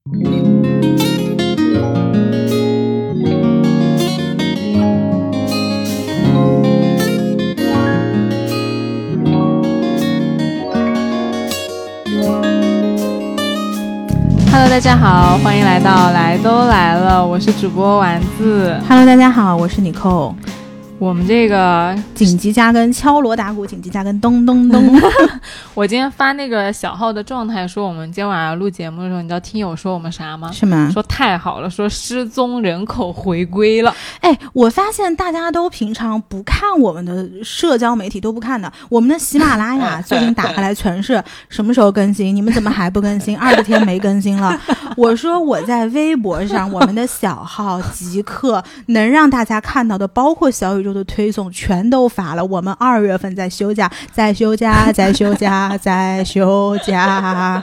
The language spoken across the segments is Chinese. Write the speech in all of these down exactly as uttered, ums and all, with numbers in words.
Hello， 大家好，欢迎来到来都来了，我是主播丸子。 Hello， 大家好，我是妮蔻。 我们这个紧急加更，敲锣打鼓，紧急加更，咚咚咚。 我今天发那个小号的状态说我们今天晚上录节目的时候，你知道听友说我们啥吗？ 是吗？ 说太好了，说失踪人口回归了。 哎，我发现大家都平常不看我们的社交媒体，都不看的。我们的喜马拉雅最近打开来全是什么时候更新，你们怎么还不更新？二十天没更新了。我说我在微博上，我们的小号极客能让大家看到的，包括小宇宙的推送全都发了。我们二月份在休假，在休假，在休假，在休假。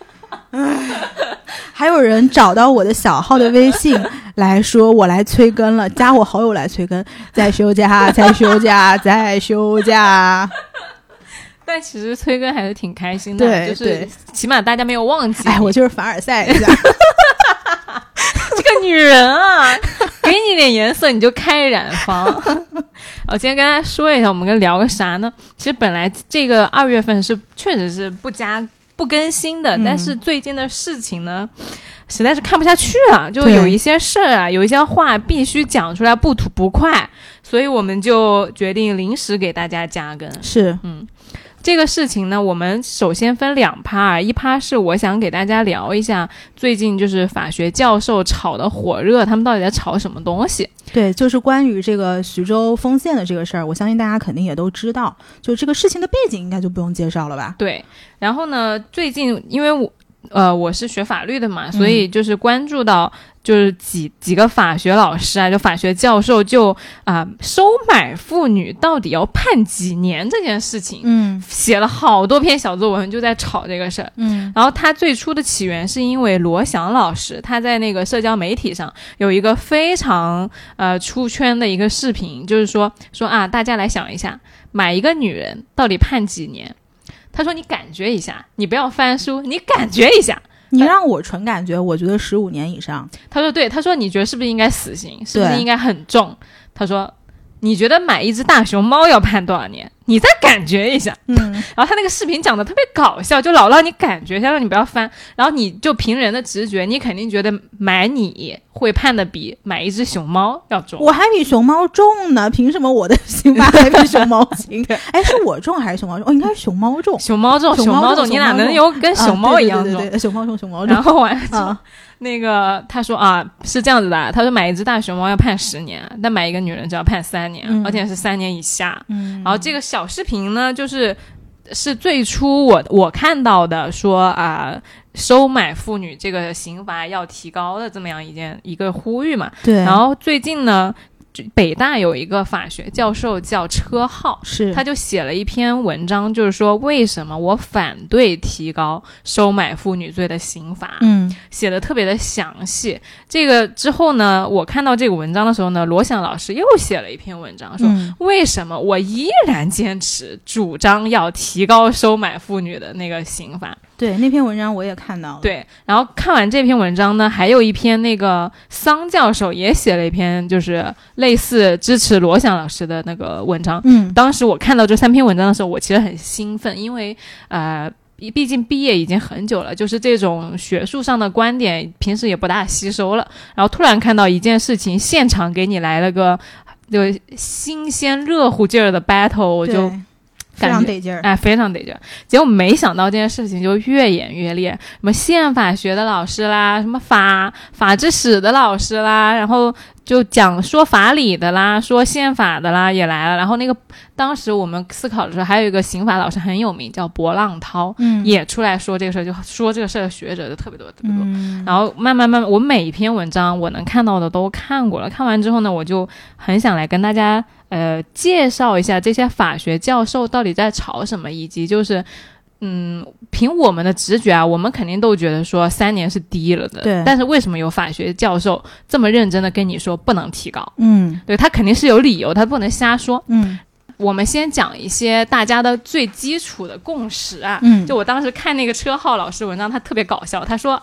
还有人找到我的小号的微信来说我来催更了，加我好友来催更，在休假，在休假，在休假。 但其实催更还是挺开心的， 对， 就是起码大家没有忘记。 哎，我就是凡尔赛一下。 这个女人啊，给你点颜色你就开染坊。我今天跟大家说一下，我们跟聊个啥呢？其实本来这个二月份是确实是不加不更新的、嗯、但是最近的事情呢实在是看不下去了，就有一些事啊，有一些话必须讲出来，不吐不快，所以我们就决定临时给大家加更。 是， 嗯，这个事情呢，我们首先分两趴，一趴是我想给大家聊一下最近就是法学教授炒的火热，他们到底在炒什么东西。 对，就是关于这个徐州丰县的这个事儿，我相信大家肯定也都知道，就这个事情的背景应该就不用介绍了吧。 对，然后呢，最近因为我呃我是学法律的嘛，所以就是关注到就是几几个法学老师啊，就法学教授就啊、呃、收买妇女到底要判几年这件事情， 嗯，写了好多篇小作文就在吵这个事儿， 嗯， 然后他最初的起源是因为罗翔老师他在那个社交媒体上有一个非常呃出圈的一个视频，就是说说啊大家来想一下，买一个女人到底判几年？他说你感觉一下，你不要翻书，你感觉一下。 你让我纯感觉，我觉得十五年以上。 他说对，他说你觉得是不是应该死刑，是不是应该很重？他说你觉得买一只大熊猫要判多少年？你再感觉一下。 嗯， 然后他那个视频讲的特别搞笑，就老让你感觉一下，让你不要翻，然后你就凭人的直觉，你肯定觉得买你会判的比买一只熊猫要重。 我还比熊猫重呢，凭什么我的刑罚还比熊猫轻？哎，是我重还是熊猫重？哦，应该是熊猫重。 熊猫重，熊猫重，你哪能有跟熊猫一样重？ 啊、对, 对, 对, 对, 对，熊猫重，熊猫重。 然后完了之后。 啊那个他说啊是这样子的，他说买一只大熊猫要判十年，但买一个女人只要判三年、嗯、而且是三年以下、嗯、然后这个小视频呢就是是最初我我看到的说啊、呃、收买妇女这个刑罚要提高的这么样一件一个呼吁嘛。 对， 然后最近呢北大有一个法学教授叫车浩， 是他就写了一篇文章，就是说为什么我反对提高收买妇女罪的刑罚， 嗯， 写的特别的详细。这个之后呢，我看到这个文章的时候呢，罗翔老师又写了一篇文章，说、嗯、为什么我依然坚持主张要提高收买妇女的那个刑罚。 对，那篇文章我也看到了。 对，然后看完这篇文章呢，还有一篇那个桑教授也写了一篇，就是类似支持罗翔老师的那个文章。 嗯， 当时我看到这三篇文章的时候，我其实很兴奋，因为呃，毕竟毕业已经很久了，就是这种学术上的观点平时也不大吸收了，然后突然看到一件事情，现场给你来了个就新鲜热乎劲儿的 battle， 我就。 非常得劲儿， 哎，非常得劲儿。结果没想到这件事情就越演越烈，什么宪法学的老师啦，什么法法制史的老师啦，然后就讲说法理的啦，说宪法的啦也来了。然后那个当时我们思考的时候，还有一个刑法老师很有名，叫博浪涛，嗯，也出来说这个事儿，就说这个事儿的学者就特别多特别多。嗯、然后慢慢慢慢，我每一篇文章我能看到的都看过了，看完之后呢，我就很想来跟大家。呃，介绍一下这些法学教授到底在吵什么，以及就是，嗯，凭我们的直觉啊，我们肯定都觉得说三年是低了的， 对。 但是为什么有法学教授这么认真的跟你说不能提高？ 嗯， 对，他肯定是有理由，他不能瞎说。 嗯。 我们先讲一些大家的最基础的共识啊， 嗯， 就我当时看那个车浩老师文章，他特别搞笑，他说啊，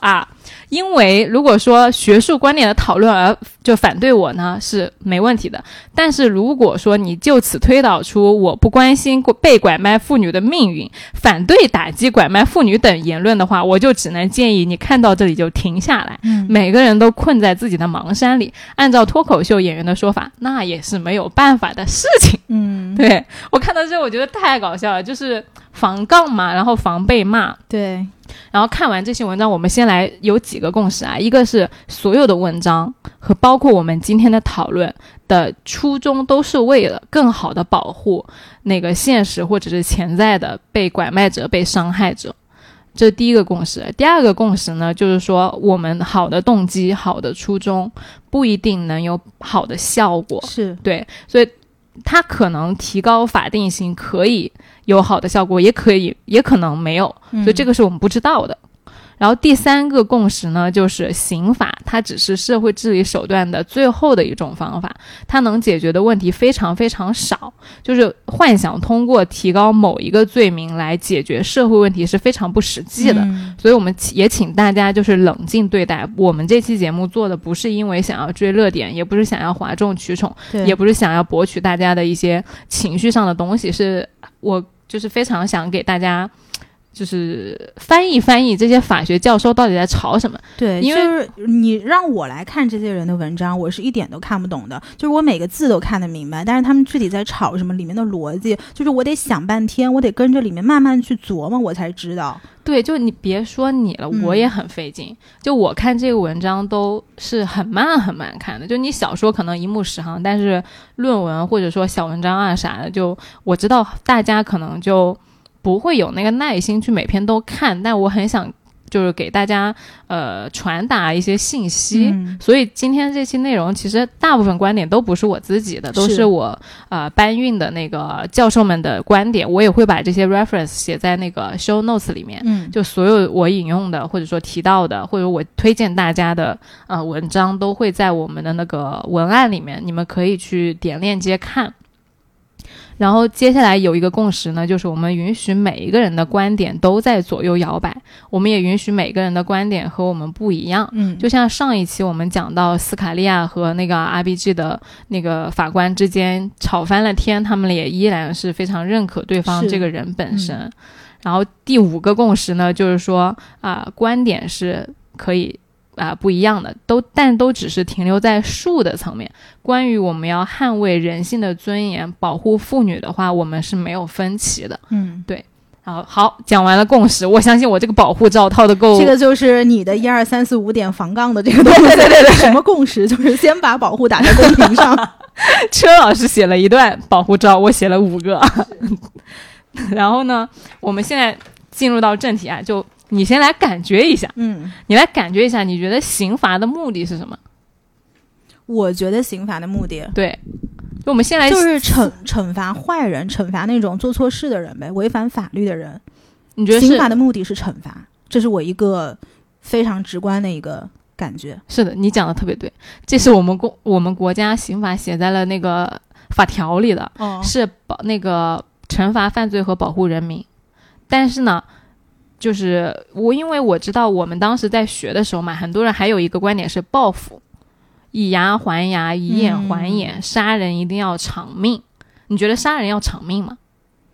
因为如果说学术观点的讨论而就反对我呢是没问题的，但是如果说你就此推导出我不关心被拐卖妇女的命运，反对打击拐卖妇女等言论的话，我就只能建议你看到这里就停下来、嗯、每个人都困在自己的盲山里，按照脱口秀演员的说法，那也是没有办法的事情。嗯，对，我看到这我觉得太搞笑了，就是防杠嘛，然后防被骂。 对， 然后看完这些文章，我们先来有几个共识啊。一个是所有的文章和包括我们今天的讨论的初衷都是为了更好的保护那个现实或者是潜在的被拐卖者、被伤害者，这是第一个共识。第二个共识呢，就是说我们好的动机、好的初衷不一定能有好的效果。 是， 对，所以它可能提高法定刑可以有好的效果，也可以也可能没有，所以这个是我们不知道的、嗯、然后第三个共识呢，就是刑法它只是社会治理手段的最后的一种方法，它能解决的问题非常非常少，就是幻想通过提高某一个罪名来解决社会问题是非常不实际的、嗯、所以我们也请大家就是冷静对待。我们这期节目做的不是因为想要追热点，也不是想要哗众取宠，也不是想要博取大家的一些情绪上的东西，是我就是非常想给大家就是翻译翻译这些法学教授到底在吵什么。 对， 因为就是你让我来看这些人的文章，我是一点都看不懂的，就是我每个字都看得明白，但是他们具体在吵什么，里面的逻辑就是我得想半天，我得跟着里面慢慢去琢磨我才知道。 对，就你别说你了、嗯、我也很费劲，就我看这个文章都是很慢很慢看的，就你小说可能一目十行，但是论文或者说小文章啊啥的，就我知道大家可能就不会有那个耐心去每篇都看，但我很想就是给大家呃传达一些信息、嗯、所以今天这期内容其实大部分观点都不是我自己的，都是我呃搬运的那个教授们的观点，我也会把这些 reference 写在那个 show notes 里面、嗯、就所有我引用的或者说提到的或者我推荐大家的呃文章都会在我们的那个文案里面，你们可以去点链接看。然后接下来有一个共识呢，就是我们允许每一个人的观点都在左右摇摆，我们也允许每个人的观点和我们不一样。嗯，就像上一期我们讲到斯卡利亚和那个 R B G 的那个法官之间吵翻了天，他们也依然是非常认可对方这个人本身、嗯、然后第五个共识呢，就是说啊、呃，观点是可以啊、呃，不一样的，都但都只是停留在术的层面。关于我们要捍卫人性的尊严、保护妇女的话，我们是没有分歧的。嗯，对。然后好，讲完了共识，我相信我这个保护罩套的够。 这个就是你的一二三四五点防杠的这个东西。 对对对对， 什么共识？就是先把保护打在公屏上。 车老师写了一段保护罩，我写了五个。然后呢，我们现在进入到正题啊，就。你先来感觉一下，嗯，你来感觉一下，你觉得刑罚的目的是什么？ 我觉得刑罚的目的， 对，就我们先来就是惩惩罚坏人，惩罚那种做错事的人呗，违反法律的人。 你觉得刑罚的目的是惩罚？这是我一个非常直观的一个感觉。 是的，你讲的特别对，这是我们国我们国家刑法写在了那个法条里的，哦、是保那个惩罚犯罪和保护人民，但是呢。就是我因为我知道我们当时在学的时候嘛，很多人还有一个观点是报复，以牙还牙，以眼还眼、嗯、杀人一定要偿命。你觉得杀人要偿命吗？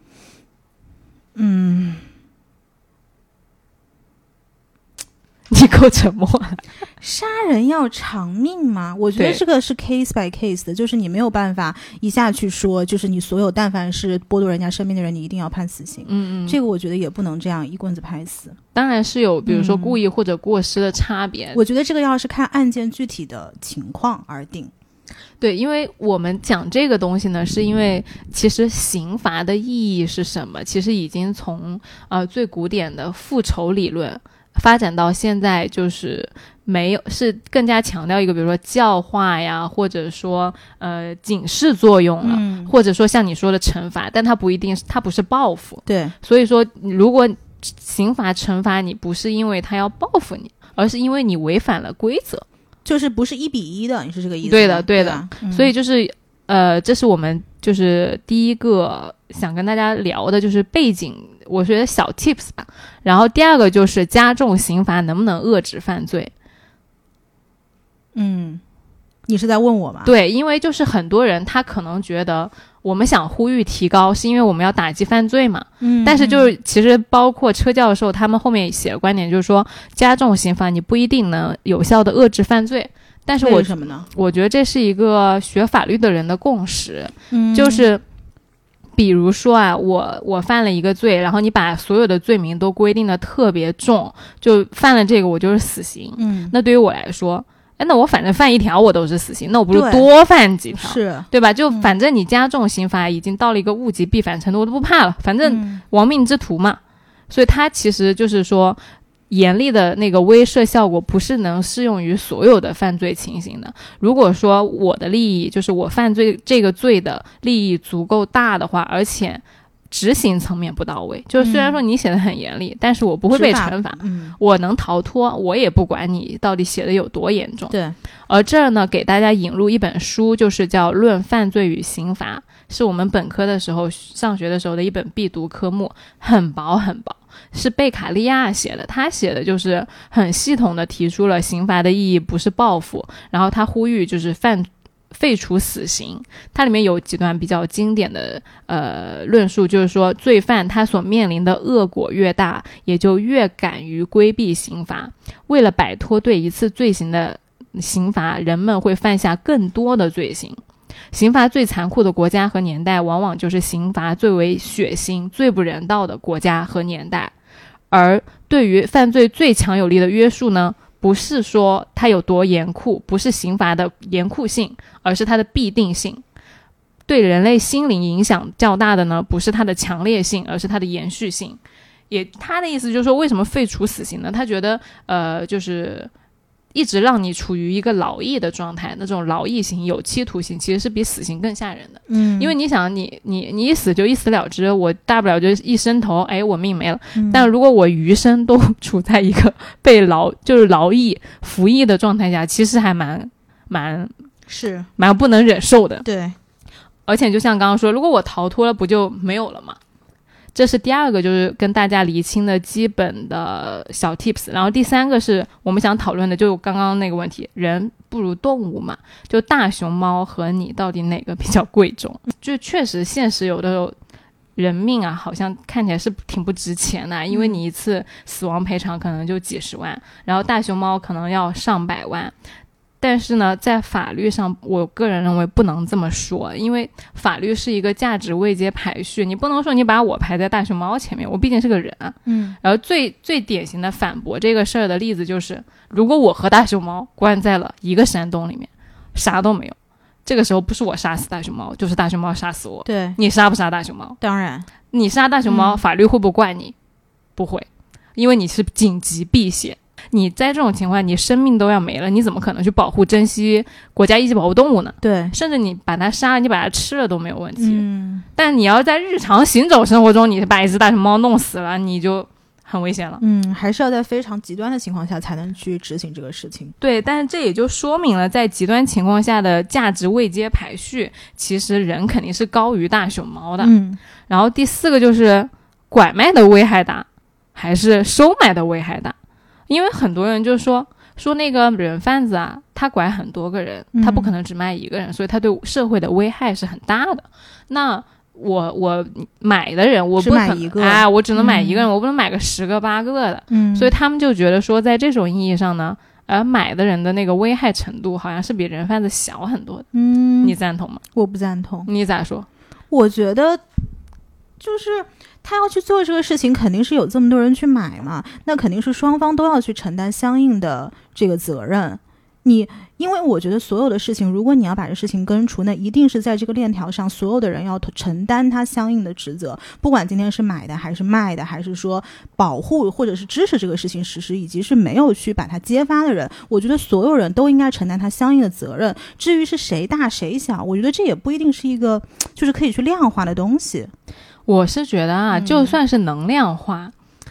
嗯，你够沉默了。 杀人要偿命吗？我觉得这个是 case by case 的，就是你没有办法一下去说，就是你所有但凡是剥夺人家生命的人，你一定要判死刑。嗯嗯，这个我觉得也不能这样一棍子拍死。 当然是有，比如说故意或者过失的差别。嗯、 我觉得这个要是看案件具体的情况而定。 对，因为我们讲这个东西呢，是因为其实刑罚的意义是什么？其实已经从呃最古典的复仇理论。发展到现在就是没有，是更加强调一个比如说教化呀，或者说呃警示作用了、嗯、或者说像你说的惩罚，但它不一定是，它不是报复。 对， 所以说如果刑罚惩罚你不是因为他要报复你，而是因为你违反了规则， 就是不是一比一的，你是这个意思？ 对的对的、嗯、所以就是呃，这是我们就是第一个想跟大家聊的，就是背景，我觉得小 tips 吧。然后第二个就是加重刑罚能不能遏制犯罪。 嗯，你是在问我吗？ 对，因为就是很多人他可能觉得我们想呼吁提高是因为我们要打击犯罪嘛， 嗯， 但是就是其实包括车教授他们后面写的观点就是说，加重刑罚你不一定能有效的遏制犯罪。但是我为什么呢？ 我觉得这是一个学法律的人的共识， 嗯， 就是比如说啊，我我犯了一个罪，然后你把所有的罪名都规定的特别重，就犯了这个我就是死刑。 嗯， 那对于我来说，哎，那我反正犯一条我都是死刑，那我不是对多犯几条， 是对吧？就反正你加重刑罚已经到了一个物极必反程度，我都不怕了，反正亡命之徒嘛。所以他其实就是说，严厉的那个威慑效果不是能适用于所有的犯罪情形的。如果说我的利益就是我犯罪这个罪的利益足够大的话，而且执行层面不到位，就是虽然说你写的很严厉，嗯，但是我不会被惩罚， 嗯， 我能逃脱，我也不管你到底写的有多严重。 对， 而这儿呢，给大家引入一本书，就是叫《论犯罪与刑罚》，是我们本科的时候上学的时候的一本必读科目，很薄很薄，是贝卡利亚写的。他写的就是很系统的提出了刑罚的意义不是报复，然后他呼吁就是犯废除死刑。它里面有几段比较经典的呃论述，就是说罪犯他所面临的恶果越大，也就越敢于规避刑罚。为了摆脱对一次罪行的刑罚，人们会犯下更多的罪行。刑罚最残酷的国家和年代，往往就是刑罚最为血腥、最不人道的国家和年代。而对于犯罪最强有力的约束呢，不是说它有多严酷，不是刑罚的严酷性，而是它的必定性。对人类心灵影响较大的呢，不是它的强烈性，而是它的延续性。也他的意思就是说，为什么废除死刑呢？他觉得呃，就是一直让你处于一个劳役的状态，那种劳役刑、有期徒刑其实是比死刑更吓人的。 嗯， 因为你想，你你你一死就一死了之，我大不了就一伸头，哎，我命没了。 嗯， 但如果我余生都处在一个被劳就是劳役服役的状态下，其实还蛮蛮是蛮不能忍受的。 对， 而且就像刚刚说，如果我逃脱了，不就没有了吗？这是第二个，就是跟大家厘清的基本的小 tips。然后第三个是我们想讨论的，就刚刚那个问题，人不如动物嘛，就大熊猫和你到底哪个比较贵重？就确实现实有的人命啊，好像看起来是挺不值钱的，因为你一次死亡赔偿可能就几十万，然后大熊猫可能要上百万。但是呢，在法律上，我个人认为不能这么说，因为法律是一个价值位阶排序，你不能说你把我排在大熊猫前面，我毕竟是个人啊。 嗯， 然后最最典型的反驳这个事儿的例子就是，如果我和大熊猫关在了一个山洞里面，啥都没有，这个时候不是我杀死大熊猫，就是大熊猫杀死我。 对， 你杀不杀大熊猫？ 当然， 你杀大熊猫， 嗯、 法律会不会怪你？不会，因为你是紧急避险。你在这种情况，你生命都要没了，你怎么可能去保护、珍惜国家一级保护动物呢？ 对， 甚至你把它杀了，你把它吃了都没有问题。 嗯， 但你要在日常行走生活中，你把一只大熊猫弄死了，你就很危险了。 嗯，还是要在非常极端的情况下才能去执行这个事情。 对，但是这也就说明了，在极端情况下的价值位阶排序，其实人肯定是高于大熊猫的。 嗯， 然后第四个就是拐卖的危害大，还是收买的危害大？因为很多人就说说那个人贩子啊，他拐很多个人，他不可能只卖一个人，嗯、所以他对社会的危害是很大的。那我我买的人，我不可能哎，我只能买一个人，嗯、我不能买个十个八个的。嗯，所以他们就觉得说，在这种意义上呢，呃，买的人的那个危害程度好像是比人贩子小很多的。嗯，你赞同吗？ 我不赞同。 你咋说？ 我觉得就是他要去做这个事情，肯定是有这么多人去买嘛，那肯定是双方都要去承担相应的这个责任。你因为我觉得所有的事情，如果你要把这事情根除，那一定是在这个链条上所有的人要承担他相应的职责，不管今天是买的还是卖的，还是说保护或者是支持这个事情实施，以及是没有去把它揭发的人，我觉得所有人都应该承担他相应的责任。至于是谁大谁小，我觉得这也不一定是一个就是可以去量化的东西。 我是觉得啊，就算是能量化，嗯、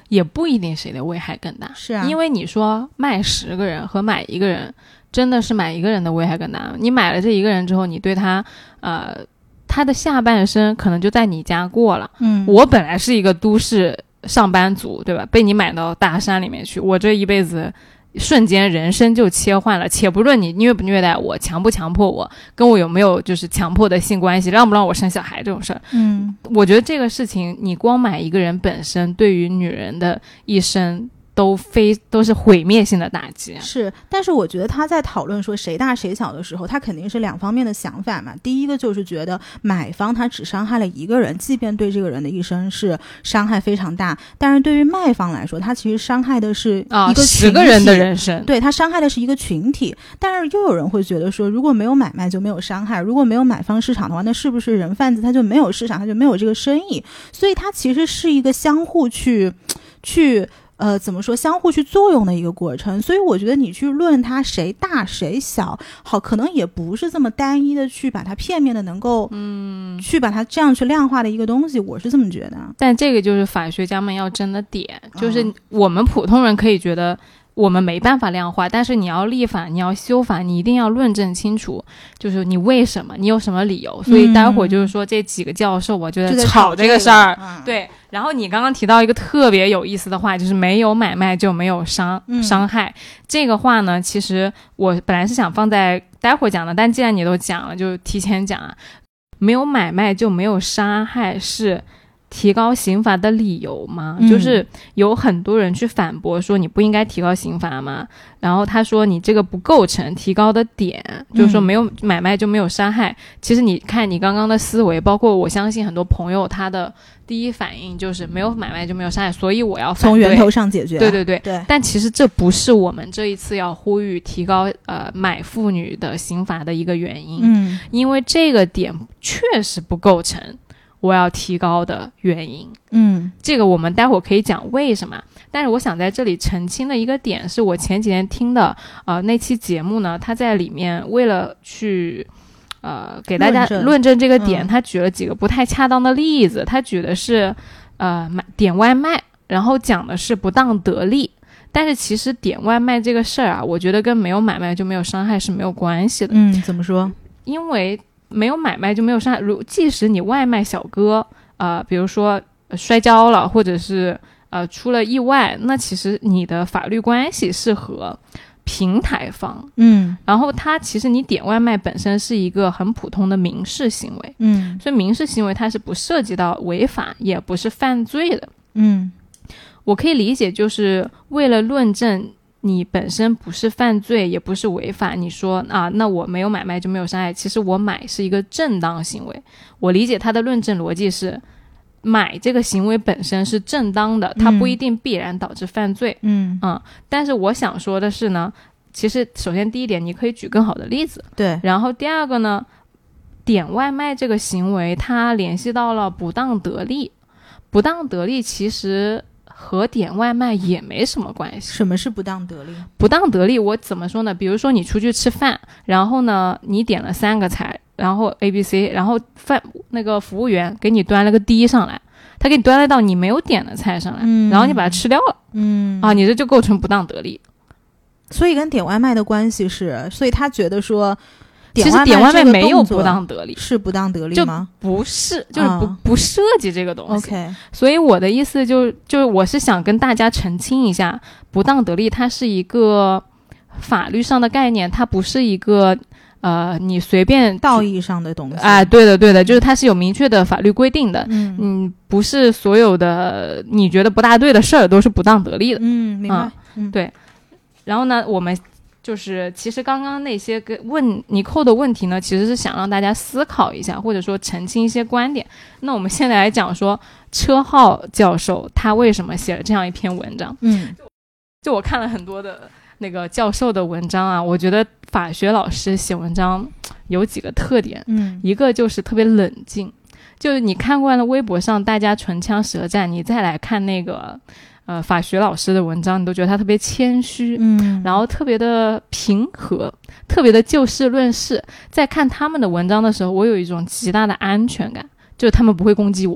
也不一定谁的危害更大。 是啊， 因为你说卖十个人和买一个人，真的是买一个人的危害更大。你买了这一个人之后，你对他呃他的下半生可能就在你家过了。 嗯， 我本来是一个都市上班族，对吧？被你买到大山里面去，我这一辈子瞬间人生就切换了。且不论你虐不虐待我，强不强迫我，跟我有没有就是强迫的性关系，让不让我生小孩这种事儿， 嗯， 我觉得这个事情你光买一个人本身对于女人的一生都非都是毁灭性的打击。 是，但是我觉得他在讨论说谁大谁小的时候，他肯定是两方面的想法嘛。第一个就是觉得买方他只伤害了一个人，即便对这个人的一生是伤害非常大，但是对于卖方来说，他其实伤害的是一个十个人的人生， 对，他伤害的是一个群体。但是又有人会觉得说，如果没有买卖就没有伤害，如果没有买方市场的话，那是不是人贩子他就没有市场，他就没有这个生意？所以它其实是一个相互去去呃，怎么说，相互去作用的一个过程。所以我觉得你去论它谁大谁小，好，可能也不是这么单一的去把它片面的能够，嗯，去把它这样去量化的一个东西，我是这么觉得。 但这个就是法学家们要争的点，就是我们普通人可以觉得我们没办法量化，但是你要立法，你要修法，你一定要论证清楚，就是你为什么，你有什么理由。所以待会儿就是说这几个教授我觉得吵这个事儿、嗯、对。然后你刚刚提到一个特别有意思的话，就是没有买卖就没有伤、嗯、伤害。这个话呢，其实我本来是想放在待会儿讲的，但既然你都讲了，就提前讲啊。没有买卖就没有伤害是提高刑罚的理由吗、嗯、就是有很多人去反驳说你不应该提高刑罚吗？然后他说你这个不构成提高的点、嗯、就是说没有买卖就没有伤害。其实你看你刚刚的思维，包括我相信很多朋友他的第一反应就是没有买卖就没有伤害，所以我要反对， 从源头上解决。 对对对对。 但其实这不是我们这一次要呼吁提高呃买妇女的刑罚的一个原因。 嗯， 因为这个点确实不构成我要提高的原因。 嗯， 这个我们待会儿可以讲为什么。但是我想在这里澄清的一个点是，我前几天听的呃那期节目呢，他在里面为了去呃给大家论证, 论证这个点、嗯、他举了几个不太恰当的例子。他举的是呃买点外卖，然后讲的是不当得利。但是其实点外卖这个事儿啊，我觉得跟没有买卖就没有伤害是没有关系的。 嗯，怎么说？ 因为没有买卖就没有伤害。如即使你外卖小哥呃比如说、呃、摔跤了，或者是呃出了意外，那其实你的法律关系是和平台方。 嗯， 然后它其实你点外卖本身是一个很普通的民事行为。 嗯， 所以民事行为它是不涉及到违法，也不是犯罪的。 嗯， 我可以理解，就是为了论证你本身不是犯罪也不是违法，你说啊，那我没有买卖就没有伤害，其实我买是一个正当行为。我理解他的论证逻辑是买这个行为本身是正当的，它不一定必然导致犯罪。 嗯嗯，但是我想说的是呢，其实首先第一点你可以举更好的例子， 对， 然后第二个呢，点外卖这个行为它联系到了不当得利，不当得利其实和点外卖也没什么关系。 什么是不当得利？ 不当得利我怎么说呢？比如说你出去吃饭，然后呢你点了三个菜，然后 A B C， 然后饭那个服务员给你端了个 D 上来，他给你端了到你没有点的菜上来、嗯、然后你把它吃掉了， 嗯啊，你这就构成不当得利。 所以跟点外卖的关系是，所以他觉得说其实点外卖没有不当得利， 是不当得利吗？ 就不是，就是不、嗯、不涉及这个东西。 OK， 所以我的意思就就是我是想跟大家澄清一下，不当得利它是一个法律上的概念，它不是一个呃你随便道义上的东西。 哎、呃，对的对的，就是它是有明确的法律规定的。 嗯嗯，不是所有的你觉得不大对的事儿都是不当得利的。 嗯，明白。 嗯，嗯对。然后呢，我们。就是其实刚刚那些个问尼寇的问题呢，其实是想让大家思考一下，或者说澄清一些观点。那我们现在来讲说车浩教授他为什么写了这样一篇文章。 嗯， 就我看了很多的那个教授的文章啊，我觉得法学老师写文章有几个特点。 嗯， 一个就是特别冷静，就是你看惯了微博上大家唇枪舌战，你再来看那个呃，法学老师的文章，你都觉得他特别谦虚， 嗯， 然后特别的平和，特别的就事论事。在看他们的文章的时候，我有一种极大的安全感，就是他们不会攻击我，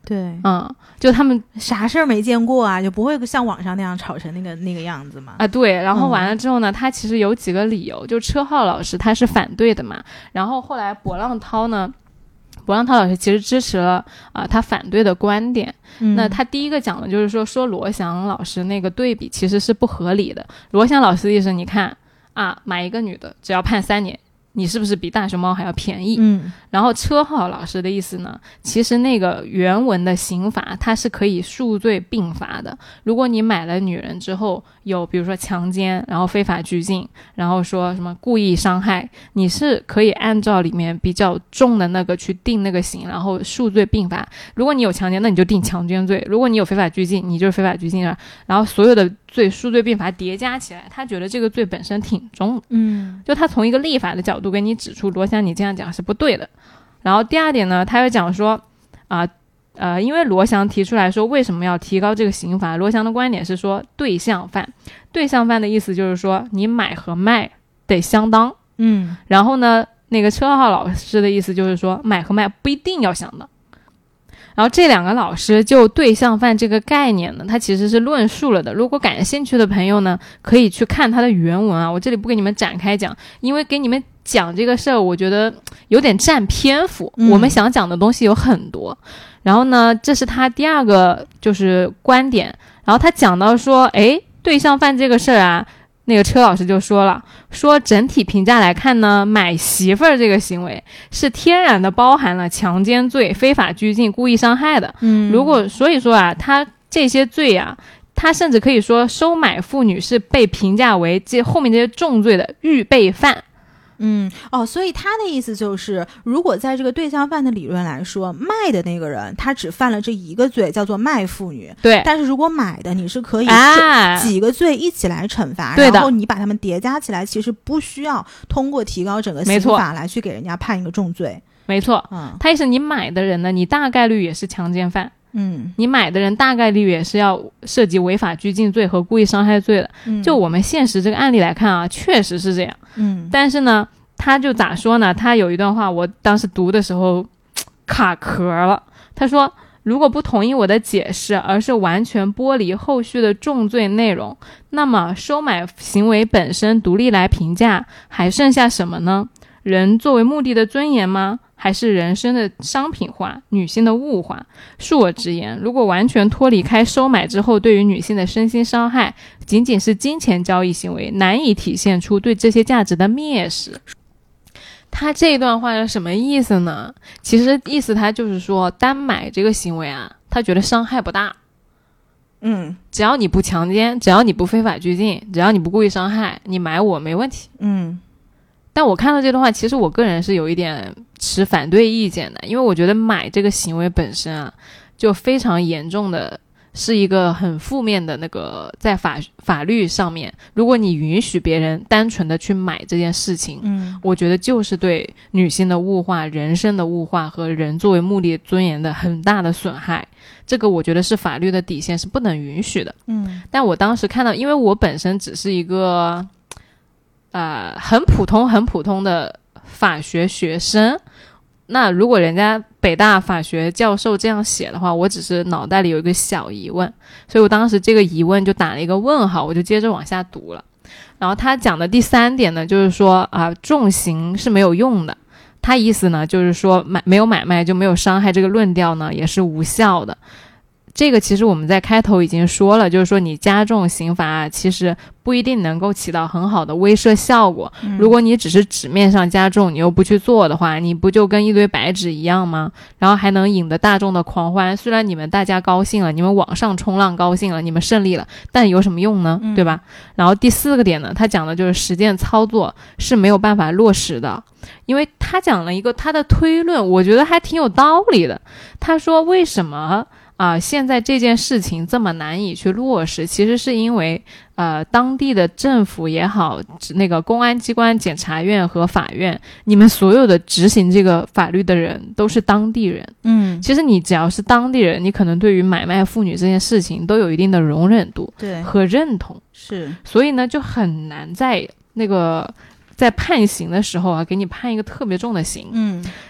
对， 嗯，就他们啥事儿没见过啊，就不会像网上那样吵成那个那个样子嘛。 啊，对，然后完了之后呢，嗯、他其实有几个理由，就车浩老师他是反对的嘛，然后后来博浪涛呢，博浪涛老师其实支持了啊、呃、他反对的观点。嗯、那他第一个讲的就是说说罗翔老师那个对比其实是不合理的。罗翔老师的意思，你看啊，买一个女的只要判三年。你是不是比大熊猫还要便宜？嗯，然后车浩老师的意思呢，其实那个原文的刑法它是可以数罪并罚的。如果你买了女人之后有比如说强奸，然后非法拘禁，然后说什么故意伤害，你是可以按照里面比较重的那个去定那个刑，然后数罪并罚。如果你有强奸，那你就定强奸罪；如果你有非法拘禁，你就是非法拘禁了。然后所有的罪数罪并罚叠加起来，他觉得这个罪本身挺重的。嗯，就他从一个立法的角度给你指出罗翔你这样讲是不对的。然后第二点呢，他又讲说啊 呃, 呃，因为罗翔提出来说为什么要提高这个刑罚，罗翔的观点是说对象犯，对象犯的意思就是说你买和卖得相当。嗯，然后呢那个车浩老师的意思就是说买和卖不一定要相当。然后这两个老师就对象犯这个概念呢，他其实是论述了的。如果感兴趣的朋友呢，可以去看他的原文啊。我这里不给你们展开讲，因为给你们讲这个事儿，我觉得有点占篇幅。嗯、我们想讲的东西有很多。然后呢，这是他第二个就是观点。然后他讲到说，诶，对象犯这个事儿啊。那个车老师就说了，说整体评价来看呢，买媳妇儿这个行为是天然的包含了强奸罪、非法拘禁、故意伤害的。嗯，如果所以说啊，他这些罪啊，他甚至可以说收买妇女是被评价为这后面这些重罪的预备犯。 嗯，哦，所以他的意思就是，如果在这个对象犯的理论来说，卖的那个人他只犯了这一个罪，叫做卖妇女。 对。 但是如果买的，你是可以啊几个罪一起来惩罚， 对的。 然后你把它们叠加起来，其实不需要通过提高整个刑法来去给人家判一个重罪。 没错。嗯，他意思你买的人呢，你大概率也是强奸犯。 嗯， 你买的人大概率也是要涉及违法拘禁罪和故意伤害罪的。嗯，就我们现实这个案例来看啊，确实是这样。嗯，但是呢，他就咋说呢？他有一段话，我当时读的时候卡壳了。他说，如果不同意我的解释，而是完全剥离后续的重罪内容，那么收买行为本身独立来评价，还剩下什么呢？人作为目的的尊严吗？还是人生的商品化，女性的物化？恕我直言，如果完全脱离开收买之后对于女性的身心伤害，仅仅是金钱交易行为，难以体现出对这些价值的蔑视。他这段话是什么意思呢？其实意思他就是说，单买这个行为啊，他觉得伤害不大。嗯，只要你不强奸，只要你不非法拘禁，只要你不故意伤害，你买我没问题。嗯，但我看到这段话，其实我个人是有一点持反对意见的，因为我觉得买这个行为本身啊，就非常严重的是一个很负面的那个，在法法律上面，如果你允许别人单纯的去买这件事情，嗯，我觉得就是对女性的物化、人身的物化和人作为目的尊严的很大的损害，这个我觉得是法律的底线，是不能允许的。嗯，但我当时看到，因为我本身只是一个呃很普通很普通的法学学生，那如果人家北大法学教授这样写的话，我只是脑袋里有一个小疑问，所以我当时这个疑问就打了一个问号，我就接着往下读了。然后他讲的第三点呢，就是说啊，重刑是没有用的。他意思呢，就是说买没有买卖就没有伤害，这个论调呢也是无效的。这个其实我们在开头已经说了，就是说你加重刑罚啊，其实不一定能够起到很好的威慑效果。嗯、如果你只是纸面上加重，你又不去做的话，你不就跟一堆白纸一样吗？然后还能引得大众的狂欢。虽然你们大家高兴了，你们网上冲浪高兴了，你们胜利了，但有什么用呢？嗯、对吧？然后第四个点呢，他讲的就是实践操作是没有办法落实的。因为他讲了一个他的推论，我觉得还挺有道理的。他说为什么啊、呃，现在这件事情这么难以去落实，其实是因为呃，当地的政府也好，那个公安机关、检察院和法院，你们所有的执行这个法律的人都是当地人。嗯，其实你只要是当地人，你可能对于买卖妇女这件事情都有一定的容忍度和认同。 是， 所以呢，就很难在那个在判刑的时候啊，给你判一个特别重的刑。嗯，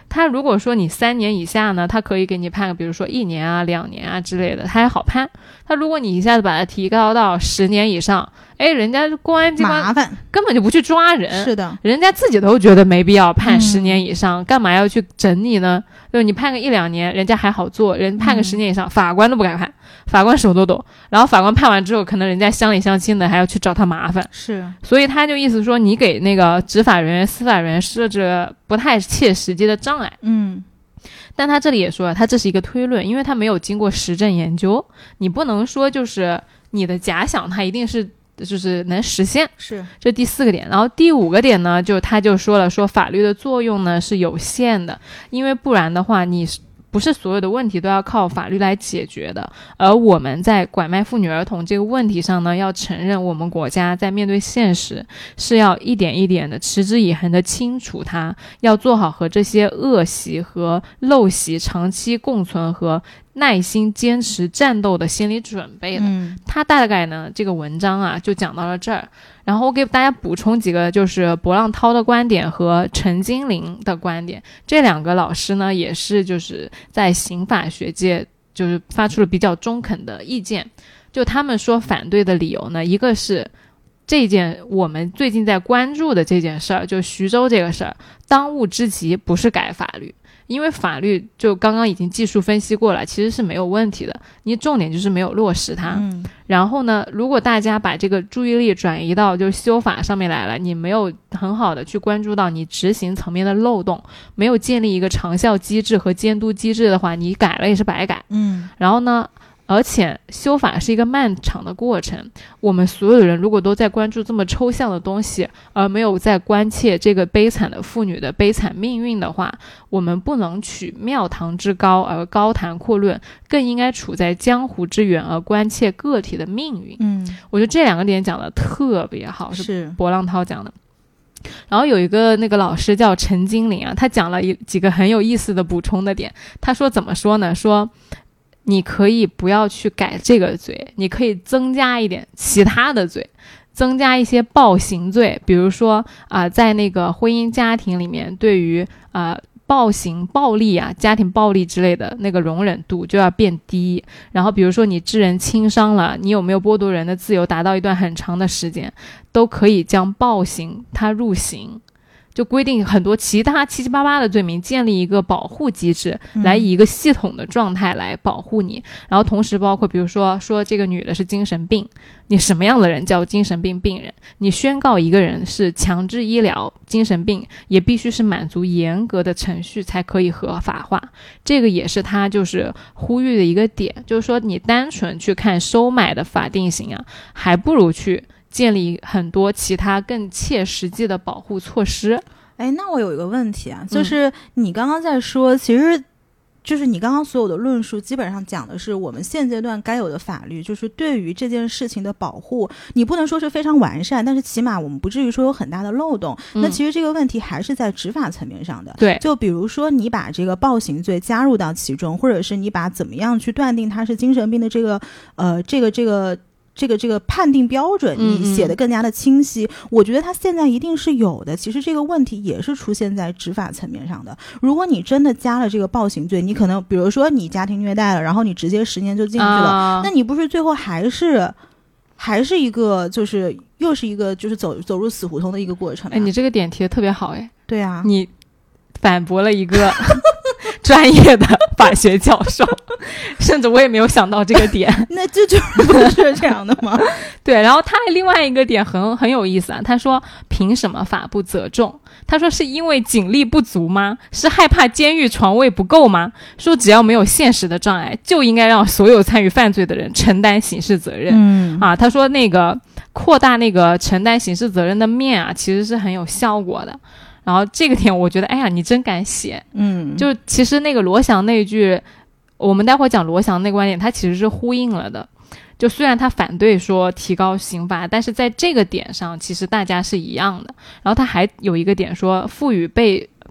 他如果说你三年以下呢，他可以给你判个比如说一年啊两年啊之类的，他还好判。他如果你一下子把它提高到十年以上，哎，人家公安机关麻烦， 根本就不去抓人， 是的， 人家自己都觉得没必要判十年以上，嗯、干嘛要去整你呢？就是你判个一两年，人家还好做，人判个十年以上，嗯、法官都不敢判，法官手都抖。然后法官判完之后，可能人家乡里乡亲的还要去找他麻烦， 是， 所以他就意思说，你给那个执法人员、司法人员设置不太切实际的障碍， 嗯。 但他这里也说，他这是一个推论，因为他没有经过实证研究，你不能说就是你的假想，它一定是就是能实现， 是这第四个点。然后第五个点呢，就他就说了，说法律的作用呢是有限的，因为不然的话，你不是所有的问题都要靠法律来解决的。而我们在拐卖妇女儿童这个问题上呢，要承认我们国家在面对现实是要一点一点的持之以恒的清除它，要做好和这些恶习和陋习长期共存和耐心坚持战斗的心理准备的。 嗯， 他大概呢这个文章啊就讲到了这儿，然后我给大家补充几个就是博浪涛的观点和陈金玲的观点，这两个老师呢也是就是在刑法学界就是发出了比较中肯的意见。就他们说反对的理由呢，一个是这件我们最近在关注的这件事儿，就徐州这个事儿，当务之急不是改法律，因为法律就刚刚已经技术分析过了，其实是没有问题的，你重点就是没有落实它。 嗯， 然后呢，如果大家把这个注意力转移到就是修法上面来了，你没有很好的去关注到你执行层面的漏洞，没有建立一个长效机制和监督机制的话，你改了也是白改。 嗯， 然后呢，而且修法是一个漫长的过程，我们所有人如果都在关注这么抽象的东西，而没有在关切这个悲惨的妇女的悲惨命运的话，我们不能取庙堂之高而高谈阔论，更应该处在江湖之远而关切个体的命运。 嗯， 我觉得这两个点讲的特别好，是博浪涛讲的。然后有一个那个老师叫陈金玲啊，他讲了一几个很有意思的补充的点。他说怎么说呢？说你可以不要去改这个罪，你可以增加一点其他的罪，增加一些暴行罪，比如说啊、呃，在那个婚姻家庭里面，对于啊、呃、暴行、暴力啊、家庭暴力之类的那个容忍度就要变低。然后比如说你致人轻伤了，你有没有剥夺人的自由达到一段很长的时间，都可以将暴行它入刑。就规定很多其他七七八八的罪名，建立一个保护机制，来以一个系统的状态来保护你。嗯、然后同时包括比如说说这个女的是精神病，你什么样的人叫精神病病人？你宣告一个人是强制医疗精神病，也必须是满足严格的程序才可以合法化。这个也是他就是呼吁的一个点，就是说你单纯去看收买的法定刑啊，还不如去建立很多其他更切实际的保护措施。 哎，那我有一个问题啊，就是你刚刚在说、嗯、其实就是你刚刚所有的论述基本上讲的是我们现阶段该有的法律，就是对于这件事情的保护，你不能说是非常完善，但是起码我们不至于说有很大的漏洞、嗯、那其实这个问题还是在执法层面上的。 对， 就比如说你把这个暴行罪加入到其中，或者是你把怎么样去断定他是精神病的这个呃这个这个这个这个判定标准你写得更加的清晰、嗯嗯、我觉得它现在一定是有的。其实这个问题也是出现在执法层面上的。如果你真的加了这个暴行罪，你可能比如说你家庭虐待了，然后你直接十年就进去了、啊、那你不是最后还是还是一个就是又是一个就是走走入死胡同的一个过程。 哎，你这个点提的特别好。哎， 对啊， 你反驳了一个专业的法学教授，甚至我也没有想到这个点。 那这就是不是这样的吗？ 对，然后他另外一个点很很有意思啊，他说凭什么法不责众？他说是因为警力不足吗？是害怕监狱床位不够吗？说只要没有现实的障碍，就应该让所有参与犯罪的人承担刑事责任。 嗯啊，他说那个扩大那个承担刑事责任的面啊，其实是很有效果的。然后这个点我觉得，哎呀，你真敢写。 嗯， 就其实那个罗翔那句，我们待会儿讲罗翔那个观点，他其实是呼应了的。就虽然他反对说提高刑罚，但是在这个点上其实大家是一样的。然后他还有一个点说，赋予被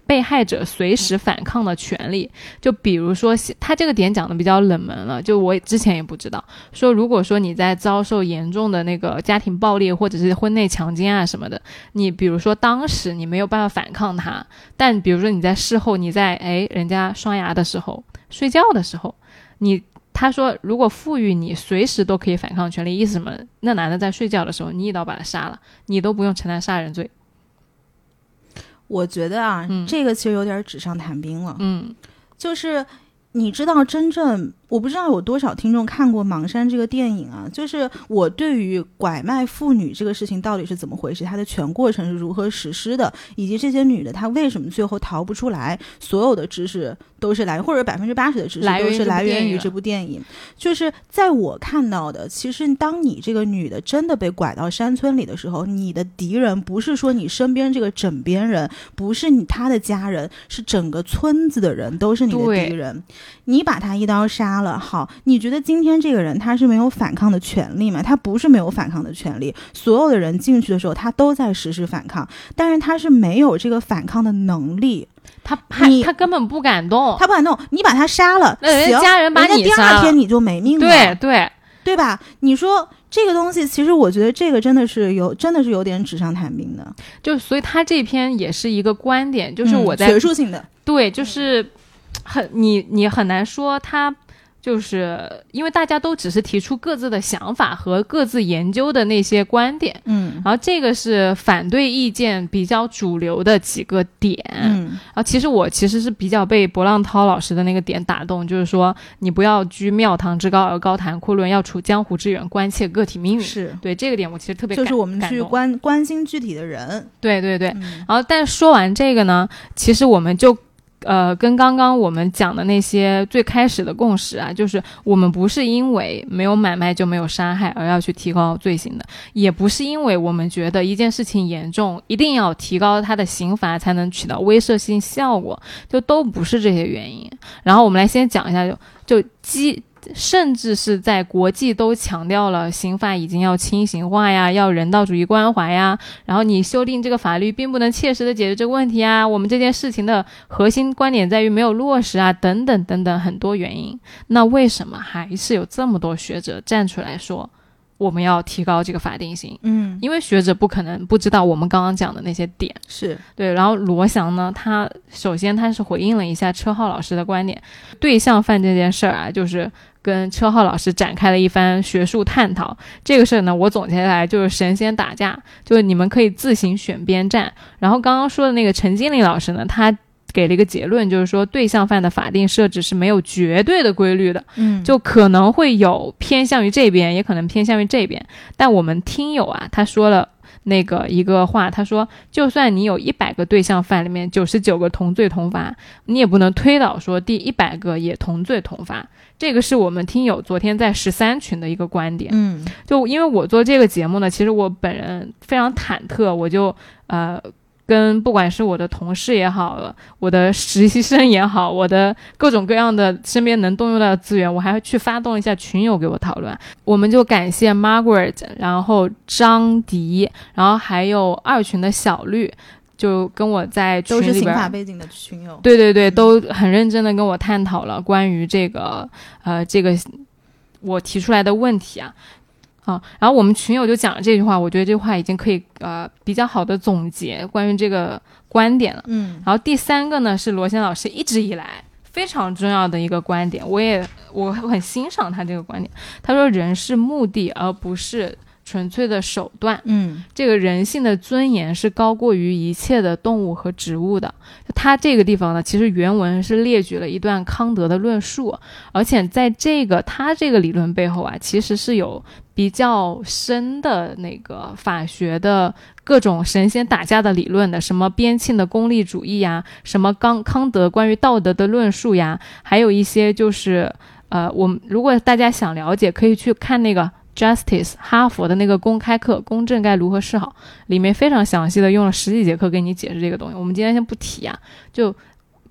被害者随时反抗的权利。就比如说他这个点讲的比较冷门了，就我之前也不知道，说如果说你在遭受严重的那个家庭暴力或者是婚内强奸啊什么的，你比如说当时你没有办法反抗他，但比如说你在事后，你在哎人家刷牙的时候睡觉的时候，你他说如果赋予你随时都可以反抗权利，意思什么？那男的在睡觉的时候你一刀把他杀了，你都不用承担杀人罪。 我觉得啊、 嗯、 这个其实有点纸上谈兵了。 嗯， 就是你知道真正，我不知道有多少听众看过《盲山》这个电影啊，就是我对于拐卖妇女这个事情到底是怎么回事，它的全过程是如何实施的，以及这些女的她为什么最后逃不出来，所有的知识都是来源，或者百分之八十的知识都是来源于这部电影。就是在我看到的，其实当你这个女的真的被拐到山村里的时候，你的敌人不是说你身边这个枕边人，不是你他的家人，是整个村子的人都是你的敌人。你把他一刀杀了，好，你觉得今天这个人他是没有反抗的权利吗？他不是没有反抗的权利，所有的人进去的时候他都在实施反抗，但是他是没有这个反抗的能力。 他他根本不敢动， 他不敢动，你把他杀了， 那人家家人把你杀了，第二天你就没命了， 对对对吧？你说这个东西，其实我觉得这个真的是有，真的是有点纸上谈兵的。 就所以他这篇也是一个观点，就是我在、 嗯、学术性的， 对，就是很你你很难说他。就是因为大家都只是提出各自的想法和各自研究的那些观点， 嗯， 然后这个是反对意见比较主流的几个点， 嗯， 然后其实我其实是比较被伯浪涛老师的那个点打动，就是说你不要居庙堂之高而高谈阔论，要处江湖之远，关切个体命运。 是对这个点我其实特别就是我们去关关心具体的人， 对对对、 嗯、 然后但是说完这个呢，其实我们就呃，跟刚刚我们讲的那些最开始的共识啊，就是我们不是因为没有买卖就没有杀害而要去提高罪行的，也不是因为我们觉得一件事情严重一定要提高它的刑罚才能起到威慑性效果，就都不是这些原因。然后我们来先讲一下，就就基甚至是在国际都强调了刑法已经要轻刑化呀，要人道主义关怀呀，然后你修订这个法律并不能切实的解决这个问题啊，我们这件事情的核心观点在于没有落实啊，等等等等很多原因。那为什么还是有这么多学者站出来说我们要提高这个法定刑？嗯，因为学者不可能不知道我们刚刚讲的那些点， 是对。然后罗翔呢，他首先他是回应了一下车浩老师的观点，对象犯这件事儿啊，就是跟车浩老师展开了一番学术探讨。这个事儿呢，我总结下来就是神仙打架，就是你们可以自行选边站。然后刚刚说的那个陈金玲老师呢，他给了一个结论，就是说对象犯的法定设置是没有绝对的规律的，嗯，就可能会有偏向于这边，也可能偏向于这边。但我们听友啊，他说了那个一个话，他说就算你有一百个对象犯里面九十九个同罪同罚，你也不能推导说第一百个也同罪同罚。这个是我们听友昨天在十三群的一个观点。嗯，就因为我做这个节目呢，其实我本人非常忐忑，我就呃跟不管是我的同事也好，我的实习生也好，我的各种各样的身边能动用到的资源，我还去发动一下群友给我讨论。我们就感谢 Margaret， 然后张迪，然后还有二群的小绿，就跟我在群里边， 都是刑法背景的群友， 对对对，都很认真的跟我探讨了关于这个呃这个我提出来的问题啊。啊，然后我们群友就讲了这句话，我觉得这句话已经可以呃比较好的总结关于这个观点了。嗯，然后第三个呢是罗翔老师一直以来非常重要的一个观点，我也我很欣赏他这个观点。他说人是目的而不是纯粹的手段。嗯，这个人性的尊严是高过于一切的动物和植物的。他这个地方呢，其实原文是列举了一段康德的论述，而且在这个他这个理论背后啊，其实是有比较深的那个法学的各种神仙打架的理论的，什么边沁的功利主义呀，什么康康德关于道德的论述呀，还有一些就是呃，我们如果大家想了解，可以去看那个Justice 哈佛的那个公开课公正该如何是好，里面非常详细的用了十几节课给你解释这个东西，我们今天先不提啊。就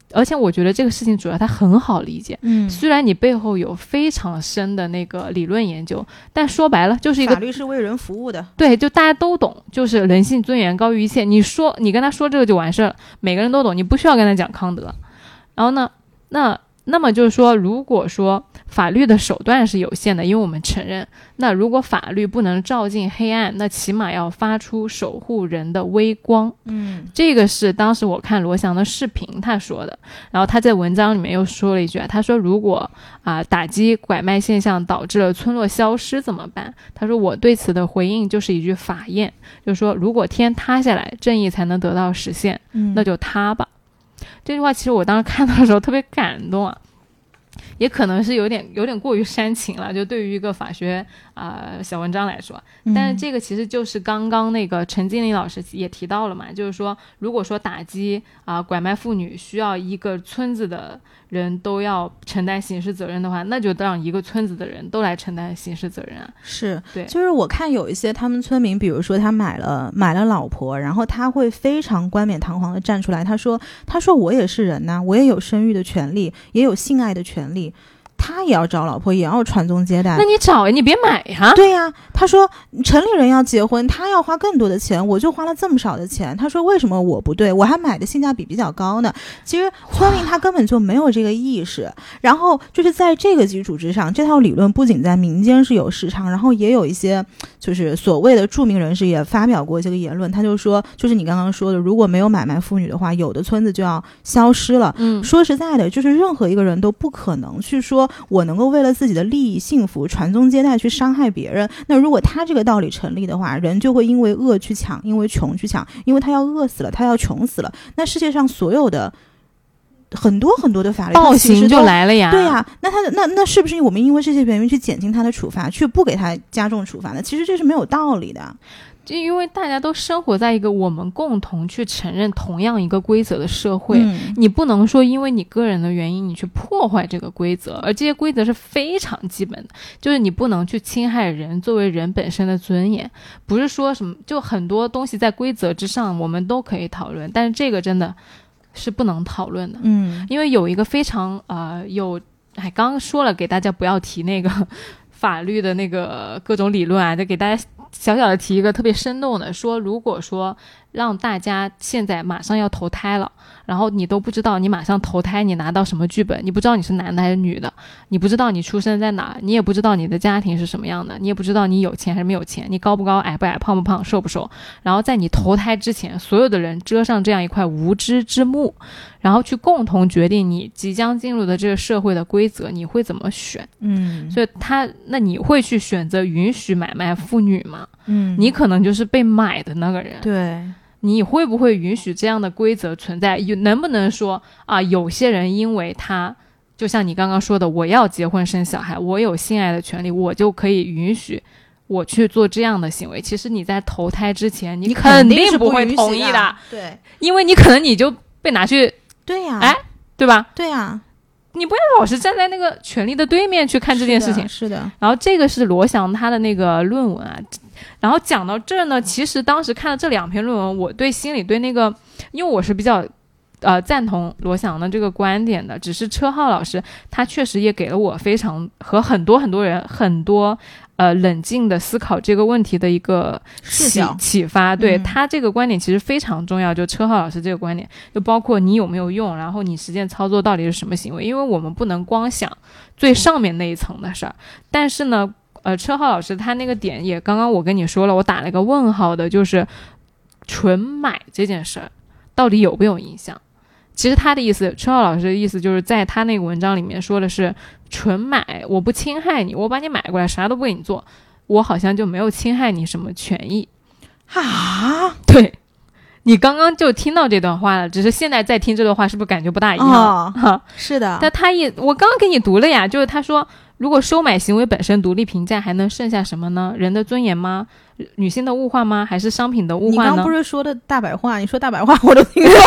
而且我觉得这个事情主要它很好理解， 嗯， 虽然你背后有非常深的那个理论研究，但说白了就是一个法律是为人服务的， 对，就大家都懂，就是人性尊严高于一切。你说你跟他说这个就完事儿了，每个人都懂，你不需要跟他讲康德。然后呢，那那么就是说，如果说法律的手段是有限的，因为我们承认，那如果法律不能照进黑暗，那起码要发出守护人的微光。 嗯， 这个是当时我看罗翔的视频他说的，然后他在文章里面又说了一句，他说如果啊、呃、打击拐卖现象导致了村落消失怎么办？他说我对此的回应就是一句法谚，就是说如果天塌下来，正义才能得到实现， 嗯， 那就塌吧。这句话其实我当时看到的时候特别感动啊，也可能是有点有点过于煽情了，就对于一个法学啊、呃、小文章来说，但是这个其实就是刚刚那个陈经理老师也提到了嘛，就是说如果说打击啊、呃、拐卖妇女需要一个村子的人都要承担刑事责任的话，那就让一个村子的人都来承担刑事责任啊。 是， 对， 就是我看有一些他们村民，比如说他买了买了老婆，然后他会非常冠冕堂皇的站出来，他说他说我也是人呐、啊，我也有生育的权利，也有性爱的权利，他也要找老婆，也要传宗接代。 那你找呀，你别买呀。 对呀、啊，他说城里人要结婚，他要花更多的钱，我就花了这么少的钱。他说为什么我不对？我还买的性价比比较高呢。其实村民他根本就没有这个意识。然后就是在这个基础之上，这套理论不仅在民间是有市场，然后也有一些就是所谓的著名人士也发表过这个言论。他就说，就是你刚刚说的，如果没有买卖妇女的话，有的村子就要消失了。 嗯， 说实在的，就是任何一个人都不可能去说我能够为了自己的利益、幸福、传宗接代去伤害别人。那如果他这个道理成立的话，人就会因为饿去抢，因为穷去抢，因为他要饿死了，他要穷死了。那世界上所有的很多很多的法律暴行就来了呀。 对呀，那他那那是不是我们因为这些原因去减轻他的处罚，却不给他加重处罚呢？其实这是没有道理的。 就因为大家都生活在一个我们共同去承认同样一个规则的社会、嗯、你不能说因为你个人的原因你去破坏这个规则，而这些规则是非常基本的，就是你不能去侵害人作为人本身的尊严。不是说什么就很多东西在规则之上我们都可以讨论，但是这个真的是不能讨论的。 嗯， 因为有一个非常呃有哎刚刚说了给大家不要提那个法律的那个各种理论啊，就给大家小小的提一个特别生动的，说如果说让大家现在马上要投胎了，然后你都不知道你马上投胎你拿到什么剧本，你不知道你是男的还是女的，你不知道你出生在哪，你也不知道你的家庭是什么样的，你也不知道你有钱还是没有钱，你高不高矮不矮胖不胖瘦不瘦，然后在你投胎之前所有的人遮上这样一块无知之幕，然后去共同决定你即将进入的这个社会的规则，你会怎么选？ 嗯， 所以他那你会去选择允许买卖妇女吗？ 嗯， 你可能就是被买的那个人。 对， 你会不会允许这样的规则存在？有能不能说啊，有些人因为他就像你刚刚说的，我要结婚生小孩，我有性爱的权利，我就可以允许我去做这样的行为。其实你在投胎之前你肯定不会同意的， 对， 因为你可能你就被拿去， 对呀， 哎，对吧？ 对呀， 你不要老是站在那个权力的对面去看这件事情。 是的，是的。 然后这个是罗翔他的那个论文啊，然后讲到这儿呢，其实当时看了这两篇论文，我对心里对那个，因为我是比较呃赞同罗翔的这个观点的，只是车浩老师他确实也给了我非常和很多很多人很多呃冷静的思考这个问题的一个启启发。对、嗯、他这个观点其实非常重要，就车浩老师这个观点，就包括你有没有用，然后你实践操作到底是什么行为，因为我们不能光想最上面那一层的事儿，但是呢呃，车浩老师他那个点也刚刚我跟你说了，我打了一个问号的，就是纯买这件事儿到底有没有影响。其实他的意思，车浩老师的意思就是在他那个文章里面说的是纯买，我不侵害你，我把你买过来啥都不给你做，我好像就没有侵害你什么权益啊。 对，你刚刚就听到这段话了，只是现在再听这段话是不是感觉不大一样、 哦、是的。 但他也我刚刚给你读了呀，就是他说如果收买行为本身独立评价，还能剩下什么呢？人的尊严吗？女性的物化吗？还是商品的物化呢？ 你刚不是说的大白话，你说大白话我都听懂了。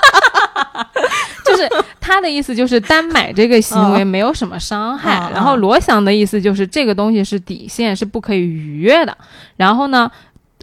就是他的意思就是单买这个行为没有什么伤害、哦、然后罗翔的意思就是这个东西是底线，是不可以逾越的。然后呢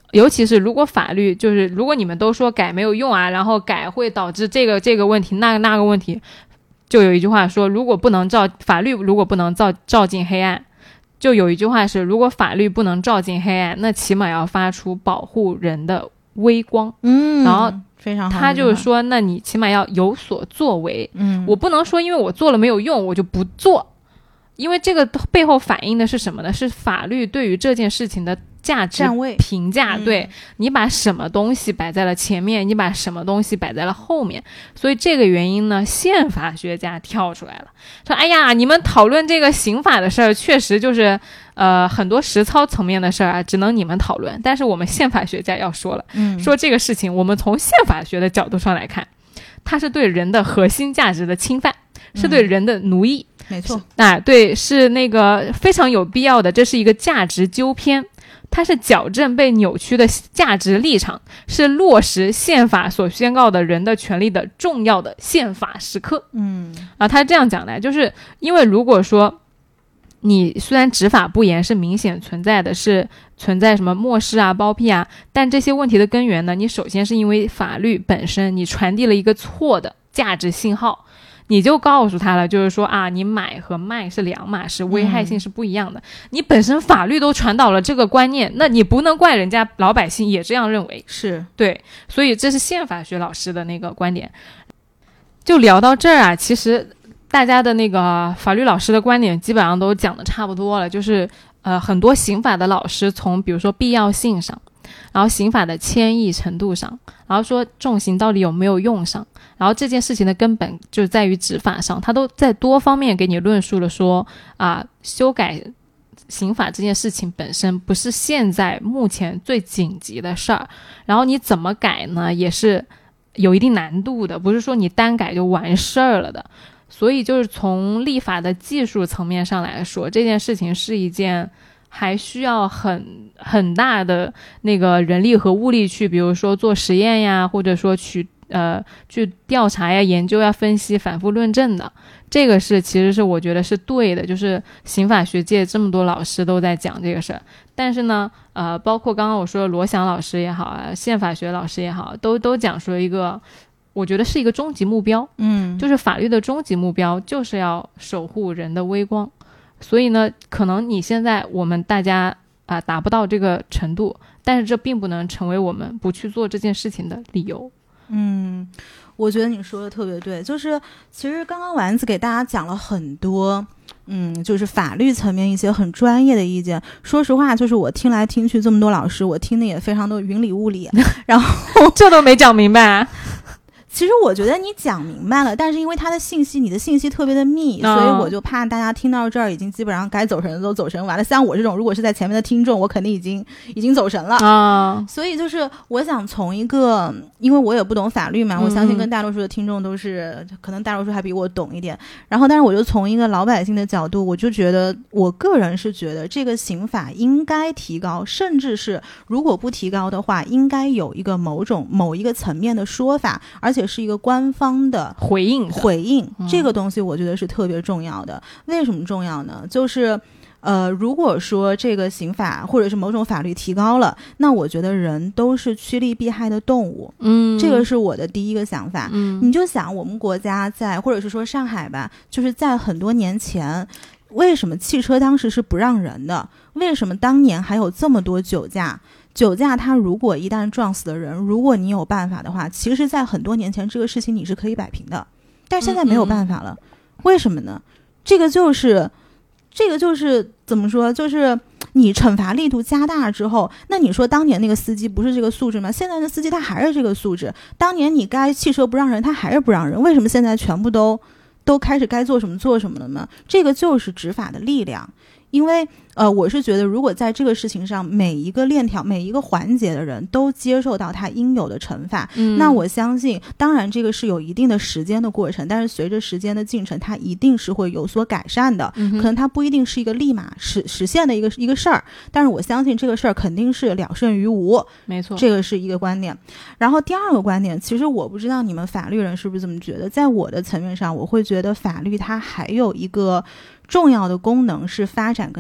尤其是如果法律就是如果你们都说改没有用啊，然后改会导致这个这个问题那个那个问题，就有一句话说，如果不能照法律如果不能照照进黑暗，就有一句话是，如果法律不能照进黑暗，那起码要发出保护人的微光。 嗯， 然后非常好， 他就是说，那你起码要有所作为。 嗯， 我不能说因为我做了没有用我就不做，因为这个背后反映的是什么呢？是法律对于这件事情的价值评价。 嗯、 对，你把什么东西摆在了前面，你把什么东西摆在了后面。所以这个原因呢，宪法学家跳出来了，说哎呀，你们讨论这个刑法的事儿确实就是呃很多实操层面的事儿啊，只能你们讨论，但是我们宪法学家要说了、嗯、说这个事情我们从宪法学的角度上来看，它是对人的核心价值的侵犯，是对人的奴役、 嗯、没错啊，对，是那个非常有必要的，这是一个价值纠偏，它是矫正被扭曲的价值立场，是落实宪法所宣告的人的权利的重要的宪法时刻。 嗯啊，他这样讲的，就是因为如果说你虽然执法不严是明显存在的，是存在什么漠视啊包庇啊，但这些问题的根源呢，你首先是因为法律本身你传递了一个错的价值信号，你就告诉他了，就是说啊，你买和卖是两码事，危害性是不一样的、嗯、你本身法律都传导了这个观念，那你不能怪人家老百姓也这样认为， 是对，所以这是宪法学老师的那个观点。就聊到这儿啊，其实大家的那个法律老师的观点基本上都讲的差不多了，就是呃很多刑法的老师从比如说必要性上，然后刑法的迁移程度上，然后说重刑到底有没有用上，然后这件事情的根本就在于执法上，他都在多方面给你论述了说啊、呃，修改刑法这件事情本身不是现在目前最紧急的事儿，然后你怎么改呢也是有一定难度的，不是说你单改就完事儿了的。所以就是从立法的技术层面上来说，这件事情是一件还需要很很大的那个人力和物力去，比如说做实验呀，或者说去呃去调查呀、研究呀、分析、反复论证的。这个是其实是我觉得是对的，就是刑法学界这么多老师都在讲这个事儿。但是呢，呃，包括刚刚我说的罗翔老师也好啊，宪法学老师也好，都都讲说一个。我觉得是一个终极目标，嗯，就是法律的终极目标就是要守护人的微光，所以呢，可能你现在我们大家啊、呃、达不到这个程度，但是这并不能成为我们不去做这件事情的理由。 嗯，我觉得你说的特别对，就是其实刚刚丸子给大家讲了很多。嗯，就是法律层面一些很专业的意见，说实话就是我听来听去这么多老师，我听的也非常的云里雾里，然后这都没讲明白啊。 其实我觉得你讲明白了，但是因为他的信息你的信息特别的密、哦、所以我就怕大家听到这儿已经基本上该走神的都走神完了，像我这种如果是在前面的听众，我肯定已经已经走神了啊、哦。所以就是我想从一个，因为我也不懂法律嘛、嗯、我相信跟大多数的听众都是可能大多数还比我懂一点，然后但是我就从一个老百姓的角度，我就觉得我个人是觉得这个刑法应该提高，甚至是如果不提高的话应该有一个某种某一个层面的说法，而且是一个官方的回应回应、嗯、这个东西我觉得是特别重要的。为什么重要呢？就是呃，如果说这个刑法或者是某种法律提高了，那我觉得人都是趋利避害的动物，嗯，这个是我的第一个想法。嗯，你就想我们国家在或者是说上海吧，就是在很多年前为什么汽车当时是不让人的，为什么当年还有这么多酒驾，酒驾它如果一旦撞死了人，如果你有办法的话，其实在很多年前这个事情你是可以摆平的，但是现在没有办法了、嗯嗯、为什么呢？这个就是这个就是怎么说，就是你惩罚力度加大之后，那你说当年那个司机不是这个素质吗？现在的司机他还是这个素质，当年你该汽车不让人他还是不让人，为什么现在全部都都开始该做什么做什么了呢？这个就是执法的力量。因为呃，我是觉得如果在这个事情上每一个链条每一个环节的人都接受到他应有的惩罚、嗯、那我相信当然这个是有一定的时间的过程，但是随着时间的进程它一定是会有所改善的、嗯、可能它不一定是一个立马实实现的一个一个事儿，但是我相信这个事儿肯定是了胜于无， 没错， 这个是一个观点。然后第二个观点，其实我不知道你们法律人是不是这么觉得，在我的层面上我会觉得法律它还有一个重要的功能是发展跟教育。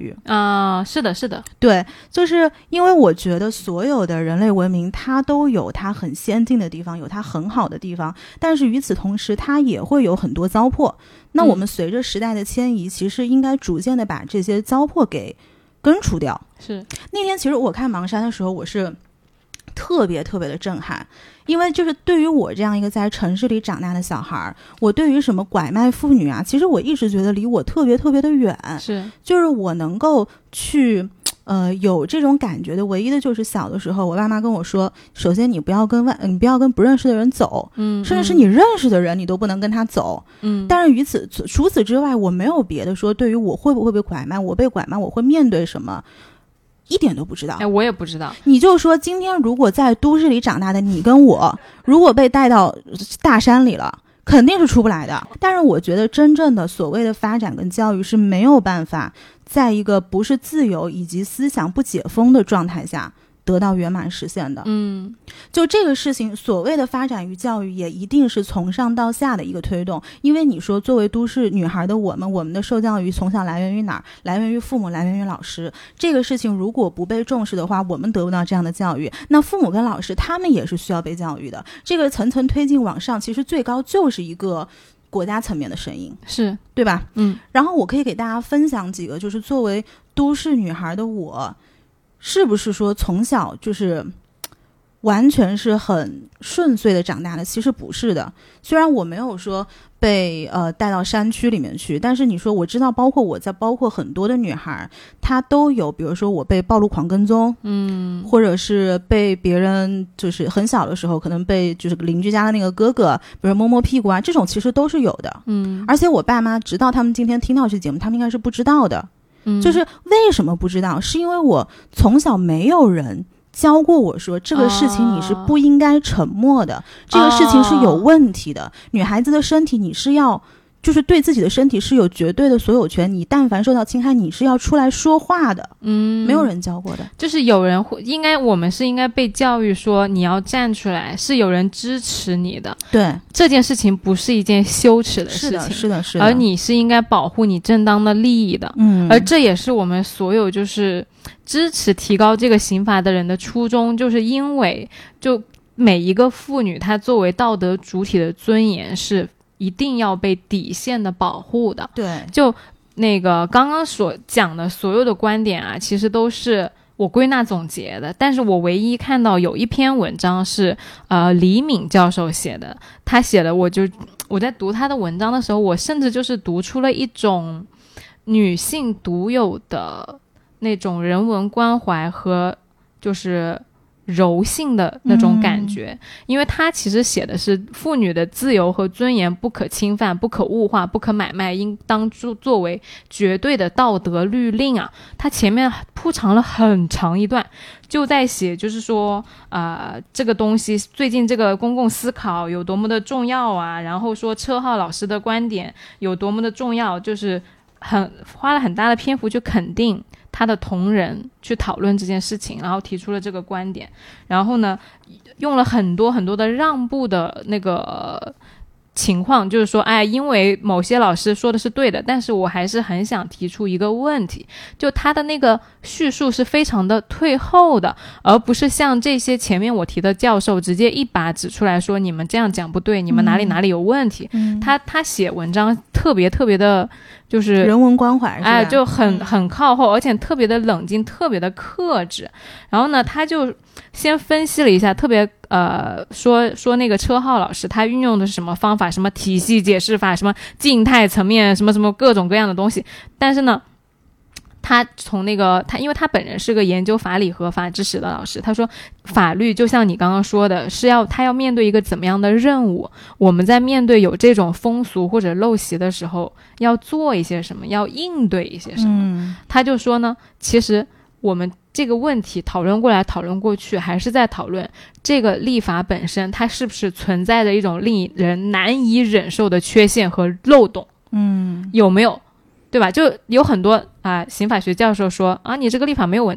育啊、呃，是的是的， 对，就是因为我觉得所有的人类文明它都有它很先进的地方，有它很好的地方，但是与此同时它也会有很多糟粕，那我们随着时代的迁移、嗯、其实应该逐渐的把这些糟粕给根除掉。 是， 那天其实我看盲山的时候我是特别特别的震撼，因为就是对于我这样一个在城市里长大的小孩，我对于什么拐卖妇女啊，其实我一直觉得离我特别特别的远， 是， 就是我能够去呃有这种感觉的唯一的就是小的时候我爸妈跟我说，首先你不要跟外你不要跟不认识的人走， 嗯， 甚至是你认识的人你都不能跟他走， 嗯， 但是于此除此之外我没有别的说对于我会不会被拐卖，我被拐卖我会面对什么，一点都不知道。 哎，我也不知道。 你就说今天如果在都市里长大的你跟我，如果被带到大山里了，肯定是出不来的。但是我觉得真正的所谓的发展跟教育是没有办法在一个不是自由以及思想不解封的状态下得到圆满实现的。 嗯， 就这个事情，所谓的发展与教育也一定是从上到下的一个推动。因为你说作为都市女孩的我们，我们的受教育从小来源于哪儿？来源于父母，来源于老师。这个事情如果不被重视的话，我们得不到这样的教育，那父母跟老师他们也是需要被教育的。这个层层推进往上，其实最高就是一个国家层面的声音， 是对吧？ 嗯， 然后我可以给大家分享几个，就是作为都市女孩的我，是不是说从小就是完全是很顺遂的长大的？其实不是的。虽然我没有说被呃带到山区里面去，但是你说我知道，包括我在，包括很多的女孩，她都有，比如说我被暴露狂跟踪， 嗯， 或者是被别人就是很小的时候可能被就是邻居家的那个哥哥，比如摸摸屁股啊，这种其实都是有的。 嗯， 而且我爸妈直到他们今天听到这节目，他们应该是不知道的。 嗯， 就是为什么不知道，是因为我从小没有人教过我说这个事情你是不应该沉默的、哦、这个事情是有问题的、哦、女孩子的身体你是要就是对自己的身体是有绝对的所有权，你但凡受到侵害你是要出来说话的。 嗯， 没有人教过的， 就是有人会应该我们是应该被教育说你要站出来，是有人支持你的。 对， 这件事情不是一件羞耻的事情， 是的是的是的， 而你是应该保护你正当的利益的。 嗯， 而这也是我们所有就是支持提高这个刑罚的人的初衷，就是因为就每一个妇女她作为道德主体的尊严是一定要被底线的保护的。 对， 就那个刚刚所讲的所有的观点啊，其实都是我归纳总结的，但是我唯一看到有一篇文章是呃李敏教授写的，他写的我就我在读他的文章的时候，我甚至就是读出了一种女性独有的那种人文关怀和就是柔性的那种感觉、嗯、因为他其实写的是妇女的自由和尊严不可侵犯，不可物化，不可买卖，应当作为绝对的道德律令啊。他前面铺长了很长一段，就在写就是说呃，这个东西最近这个公共思考有多么的重要啊，然后说车浩老师的观点有多么的重要，就是很花了很大的篇幅去肯定他的同仁去讨论这件事情，然后提出了这个观点，然后呢用了很多很多的让步的那个情况，就是说哎，因为某些老师说的是对的，但是我还是很想提出一个问题，就他的那个叙述是非常的退后的，而不是像这些前面我提的教授直接一把指出来说你们这样讲不对，你们哪里哪里有问题、嗯、他他写文章特别特别的就是人文关怀， 哎，就很很靠后，而且特别的冷静，特别的克制。然后呢，他就先分析了一下，特别呃说说那个车浩老师他运用的是什么方法，什么体系解释法，什么静态层面，什么什么各种各样的东西。但是呢，他从那个他因为他本人是个研究法理和法知识的老师，他说法律就像你刚刚说的是要他要面对一个怎么样的任务，我们在面对有这种风俗或者陋习的时候要做一些什么，要应对一些什么、嗯、他就说呢，其实我们这个问题讨论过来讨论过去，还是在讨论这个立法本身它是不是存在着一种令人难以忍受的缺陷和漏洞，嗯，有没有，对吧？就有很多啊、呃，刑法学教授说啊，你这个立法没有问题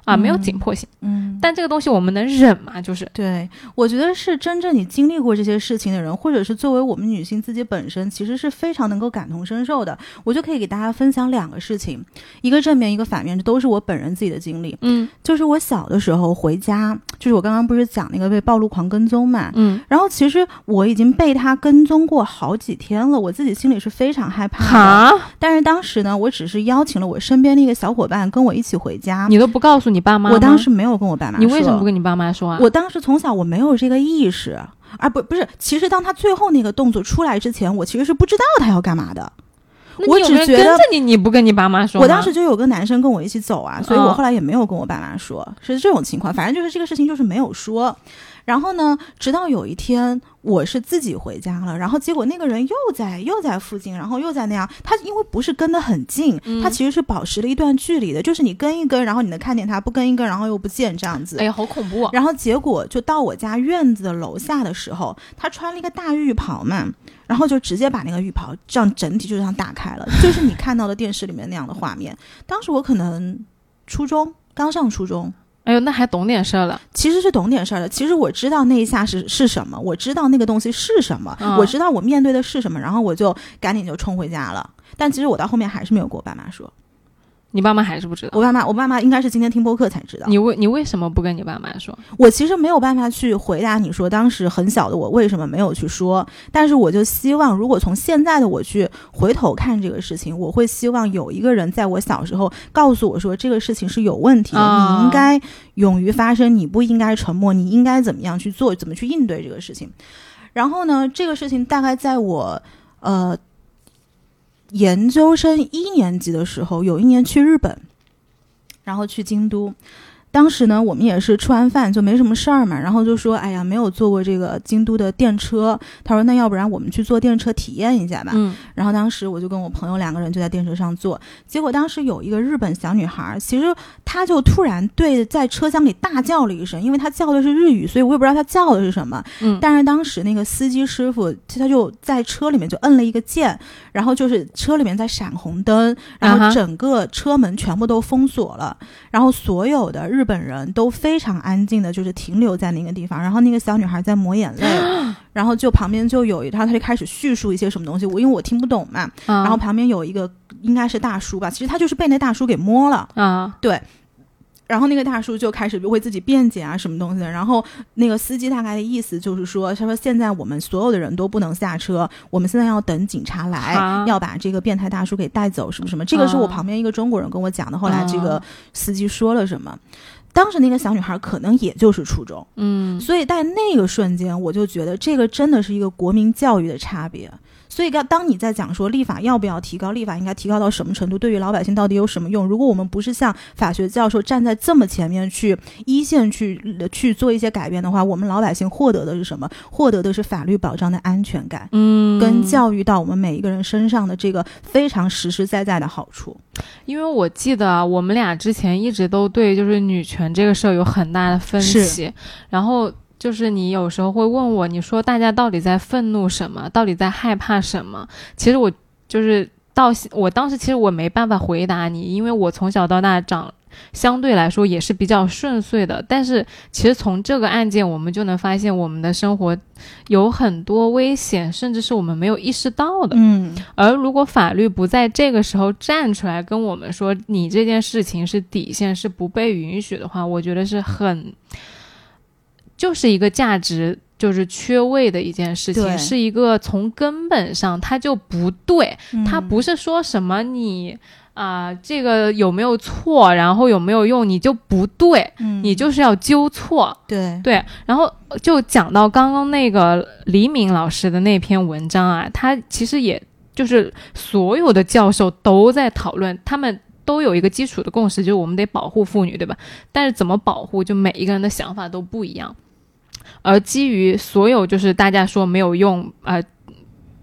啊，没有紧迫性。 嗯， 但这个东西我们能忍吗？就是对，我觉得是真正你经历过这些事情的人，或者是作为我们女性自己本身，其实是非常能够感同身受的。我就可以给大家分享两个事情，一个正面，一个反面，这都是我本人自己的经历。 嗯， 就是我小的时候回家，就是我刚刚不是讲那个被暴露狂跟踪嘛， 嗯， 然后其实我已经被他跟踪过好几天了，我自己心里是非常害怕的。但是当时呢，我只是邀请了我身边的一个小伙伴跟我一起回家。 你都不告诉你爸妈吗？ 我当时没有跟我爸妈说。 你为什么不跟你爸妈说啊？ 我当时从小我没有这个意识，啊不不是，其实当他最后那个动作出来之前，我其实是不知道他要干嘛的。我只觉得跟着你，你不跟你爸妈说吗？ 我当时就有个男生跟我一起走啊，所以我后来也没有跟我爸妈说，哦、是这种情况。反正就是这个事情就是没有说。然后呢，直到有一天我是自己回家了，然后结果那个人又在又在附近，然后又在那样。他因为不是跟得很近，嗯、他其实是保持了一段距离的，就是你跟一跟，然后你能看见他，不跟一跟，然后又不见这样子。 哎呀，好恐怖啊！ 然后结果就到我家院子的楼下的时候，他穿了一个大浴袍嘛，然后就直接把那个浴袍这样整体就这样打开了，就是你看到的电视里面那样的画面。当时我可能初中，刚上初中。 哎呦，那还懂点事儿了。 其实是懂点事儿的。其实我知道那一下是是什么，我知道那个东西是什么，嗯、我知道我面对的是什么，然后我就赶紧就冲回家了。但其实我到后面还是没有跟我爸妈说。 你爸妈还是不知道？ 我爸妈，我爸妈应该是今天听播客才知道。 你为你为什么不跟你爸妈说？ 我其实没有办法去回答你说当时很小的我为什么没有去说，但是我就希望，如果从现在的我去回头看这个事情，我会希望有一个人在我小时候告诉我说这个事情是有问题的，哦、你应该勇于发声，你不应该沉默，你应该怎么样去做，怎么去应对这个事情。然后呢，这个事情大概在我呃。研究生一年级的时候，有一年去日本，然后去京都。当时呢，我们也是吃完饭就没什么事儿嘛，然后就说，哎呀，没有坐过这个京都的电车。他说，那要不然我们去坐电车体验一下吧。嗯，然后当时我就跟我朋友两个人就在电车上坐，结果当时有一个日本小女孩，其实她就突然对在车厢里大叫了一声，因为她叫的是日语，所以我也不知道她叫的是什么。嗯，但是当时那个司机师傅他就在车里面就摁了一个键，然后就是车里面在闪红灯，然后整个车门全部都封锁了，然后所有的日本人都非常安静的就是停留在那个地方，然后那个小女孩在抹眼泪，然后就旁边就有一他他就开始叙述一些什么东西，我因为我听不懂嘛，嗯、然后旁边有一个应该是大叔吧，其实他就是被那大叔给摸了啊，对。然后那个大叔就开始为自己辩解啊什么东西的，然后那个司机大概的意思就是说，他说现在我们所有的人都不能下车，我们现在要等警察来，啊、要把这个变态大叔给带走什么什么，这个是我旁边一个中国人跟我讲的，后来这个司机说了什么。当时那个小女孩可能也就是初中，嗯，所以在那个瞬间我就觉得这个真的是一个国民教育的差别。所以当你在讲说立法要不要提高，立法应该提高到什么程度，对于老百姓到底有什么用，如果我们不是像法学教授站在这么前面去一线去去做一些改变的话，我们老百姓获得的是什么？获得的是法律保障的安全感，嗯，跟教育到我们每一个人身上的这个非常实实在在的好处。 因为我记得啊，我们俩之前一直都对就是女权这个事儿有很大的分歧，然后就是你有时候会问我，你说大家到底在愤怒什么，到底在害怕什么？其实我就是到我当时其实我没办法回答你，因为我从小到大长相对来说也是比较顺遂的，但是其实从这个案件我们就能发现我们的生活有很多危险，甚至是我们没有意识到的。嗯，而如果法律不在这个时候站出来跟我们说你这件事情是底线，是不被允许的话，我觉得是很就是一个价值就是缺位的一件事情，是一个从根本上它就不对，嗯、它不是说什么你啊、呃、这个有没有错，然后有没有用，你就不对，嗯、你就是要纠错， 对对。然后就讲到刚刚那个黎明老师的那篇文章啊，他其实也就是所有的教授都在讨论，他们都有一个基础的共识，就是我们得保护妇女，对吧？但是怎么保护，就每一个人的想法都不一样。而基于所有就是大家说没有用啊、呃，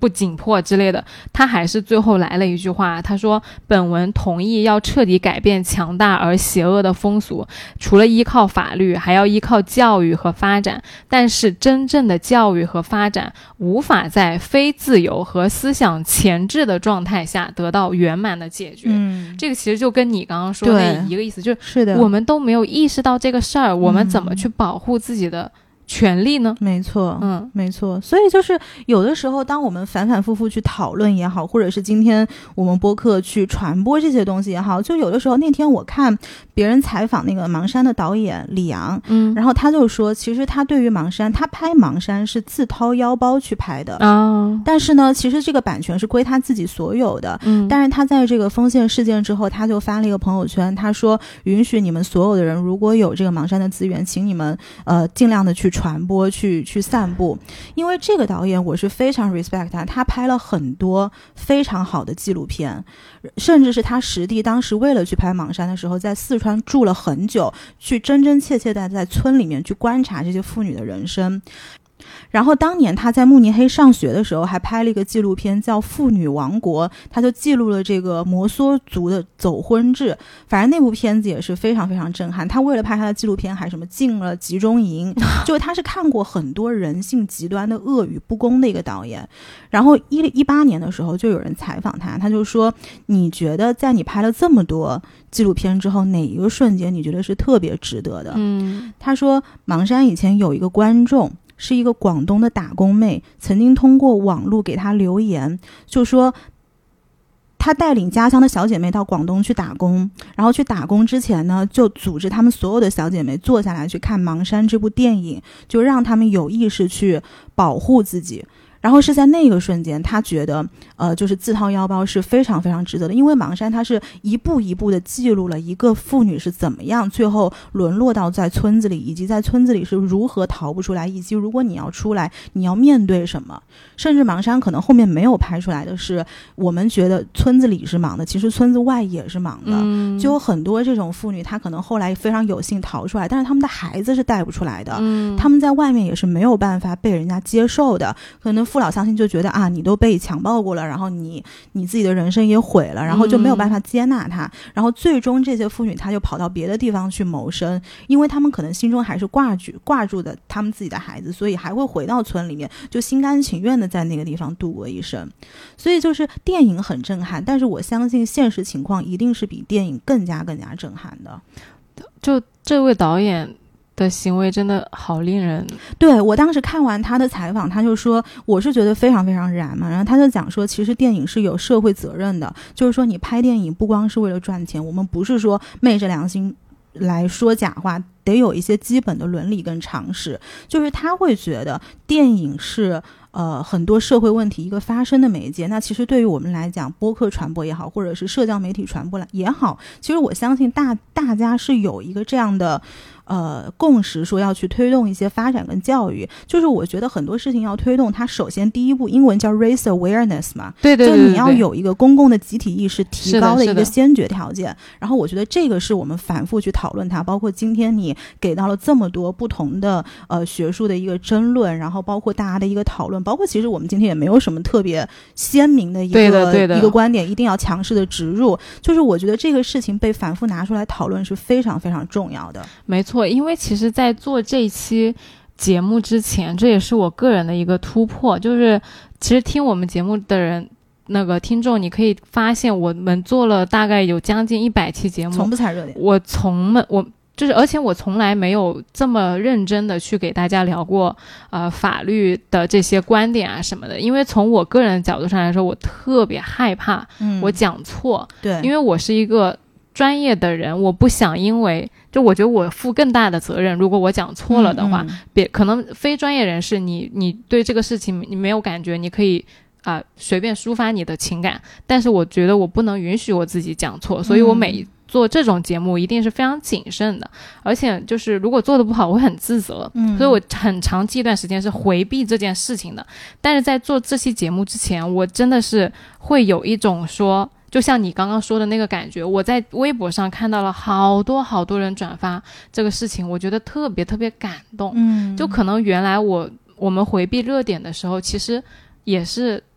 不紧迫之类的，他还是最后来了一句话，他说本文同意要彻底改变强大而邪恶的风俗，除了依靠法律还要依靠教育和发展，但是真正的教育和发展无法在非自由和思想前置的状态下得到圆满的解决。 嗯， 这个其实就跟你刚刚说的一个意思，就是的， 我们都没有意识到这个事儿，我们怎么去保护自己的权利呢？ 没错，嗯，没错。所以就是有的时候，当我们反反复复去讨论也好，或者是今天我们播客去传播这些东西也好，就有的时候，那天我看别人采访那个盲山的导演李阳，嗯，然后他就说，其实他对于盲山，他拍盲山是自掏腰包去拍的啊、哦，但是呢，其实这个版权是归他自己所有的，嗯，但是他在这个丰县事件之后，他就发了一个朋友圈，他说允许你们所有的人，如果有这个盲山的资源，请你们呃尽量的去传播去去散布，因为这个导演我是非常 respect 他，他拍了很多非常好的纪录片，甚至是他实地当时为了去拍盲山的时候，在四川住了很久，去真真切切的在村里面去观察这些妇女的人生。然后当年他在慕尼黑上学的时候还拍了一个纪录片叫《妇女王国》，他就记录了这个摩梭族的走婚制，反正那部片子也是非常非常震撼。他为了拍他的纪录片还什么进了集中营，就他是看过很多人性极端的恶与不公的一个导演。然后一一八年的时候就有人采访他，他就说你觉得在你拍了这么多纪录片之后，哪一个瞬间你觉得是特别值得的？嗯，他说盲山以前有一个观众是一个广东的打工妹，曾经通过网络给她留言，就说她带领家乡的小姐妹到广东去打工，然后去打工之前呢，就组织她们所有的小姐妹坐下来去看《盲山》这部电影，就让她们有意识去保护自己。然后是在那个瞬间，他觉得呃就是自掏腰包是非常非常值得的，因为盲山它是一步一步的记录了一个妇女是怎么样最后沦落到在村子里，以及在村子里是如何逃不出来，以及如果你要出来你要面对什么。甚至盲山可能后面没有拍出来的是，我们觉得村子里是忙的，其实村子外也是忙的、嗯、就有很多这种妇女她可能后来非常有幸逃出来，但是他们的孩子是带不出来的、嗯、他们在外面也是没有办法被人家接受的，可能父老乡亲就觉得啊，你都被强暴过了，然后你你自己的人生也毁了，然后就没有办法接纳他、嗯、然后最终这些妇女她就跑到别的地方去谋生，因为他们可能心中还是挂住挂住的他们自己的孩子，所以还会回到村里面，就心甘情愿的在那个地方度过一生。所以就是电影很震撼，但是我相信现实情况一定是比电影更加更加震撼的。 就这位导演的行为真的好令人， 对，我当时看完他的采访，他就说我是觉得非常非常燃嘛，然后他就讲说其实电影是有社会责任的，就是说你拍电影不光是为了赚钱，我们不是说昧着良心来说假话，得有一些基本的伦理跟常识。就是他会觉得电影是呃很多社会问题一个发生的媒介，那其实对于我们来讲，播客传播也好，或者是社交媒体传播也好，其实我相信大大家是有一个这样的呃共识，说要去推动一些发展跟教育。就是我觉得很多事情要推动它，首先第一步英文叫 raise awareness 嘛， 对对 对, 对, 对, 对， 就你要有一个公共的集体意识提高的一个先决条件。然后我觉得这个是我们反复去讨论它，包括今天你给到了这么多不同的呃学术的一个争论，然后包括大家的一个讨论，包括其实我们今天也没有什么特别鲜明的一个对的对的一个观点一定要强势的植入，就是我觉得这个事情被反复拿出来讨论是非常非常重要的。 没错，因为其实在做这一期节目之前，这也是我个人的一个突破，就是其实听我们节目的人那个听众，你可以发现我们做了大概有将近一百期节目， 从不踩热点， 我从我就是而且我从来没有这么认真的去给大家聊过呃法律的这些观点啊什么的，因为从我个人的角度上来说，我特别害怕我讲错、嗯、对，因为我是一个专业的人，我不想因为就我觉得我负更大的责任，如果我讲错了的话，嗯嗯别可能非专业人士你你对这个事情你没有感觉，你可以啊、呃、随便抒发你的情感，但是我觉得我不能允许我自己讲错，所以我每做这种节目一定是非常谨慎的，而且就是如果做得不好我会很自责、嗯、所以我很长期一段时间是回避这件事情的。但是在做这期节目之前，我真的是会有一种说就像你刚刚说的那个感觉，我在微博上看到了好多好多人转发这个事情，我觉得特别特别感动。嗯，就可能原来我我们回避热点的时候，其实也是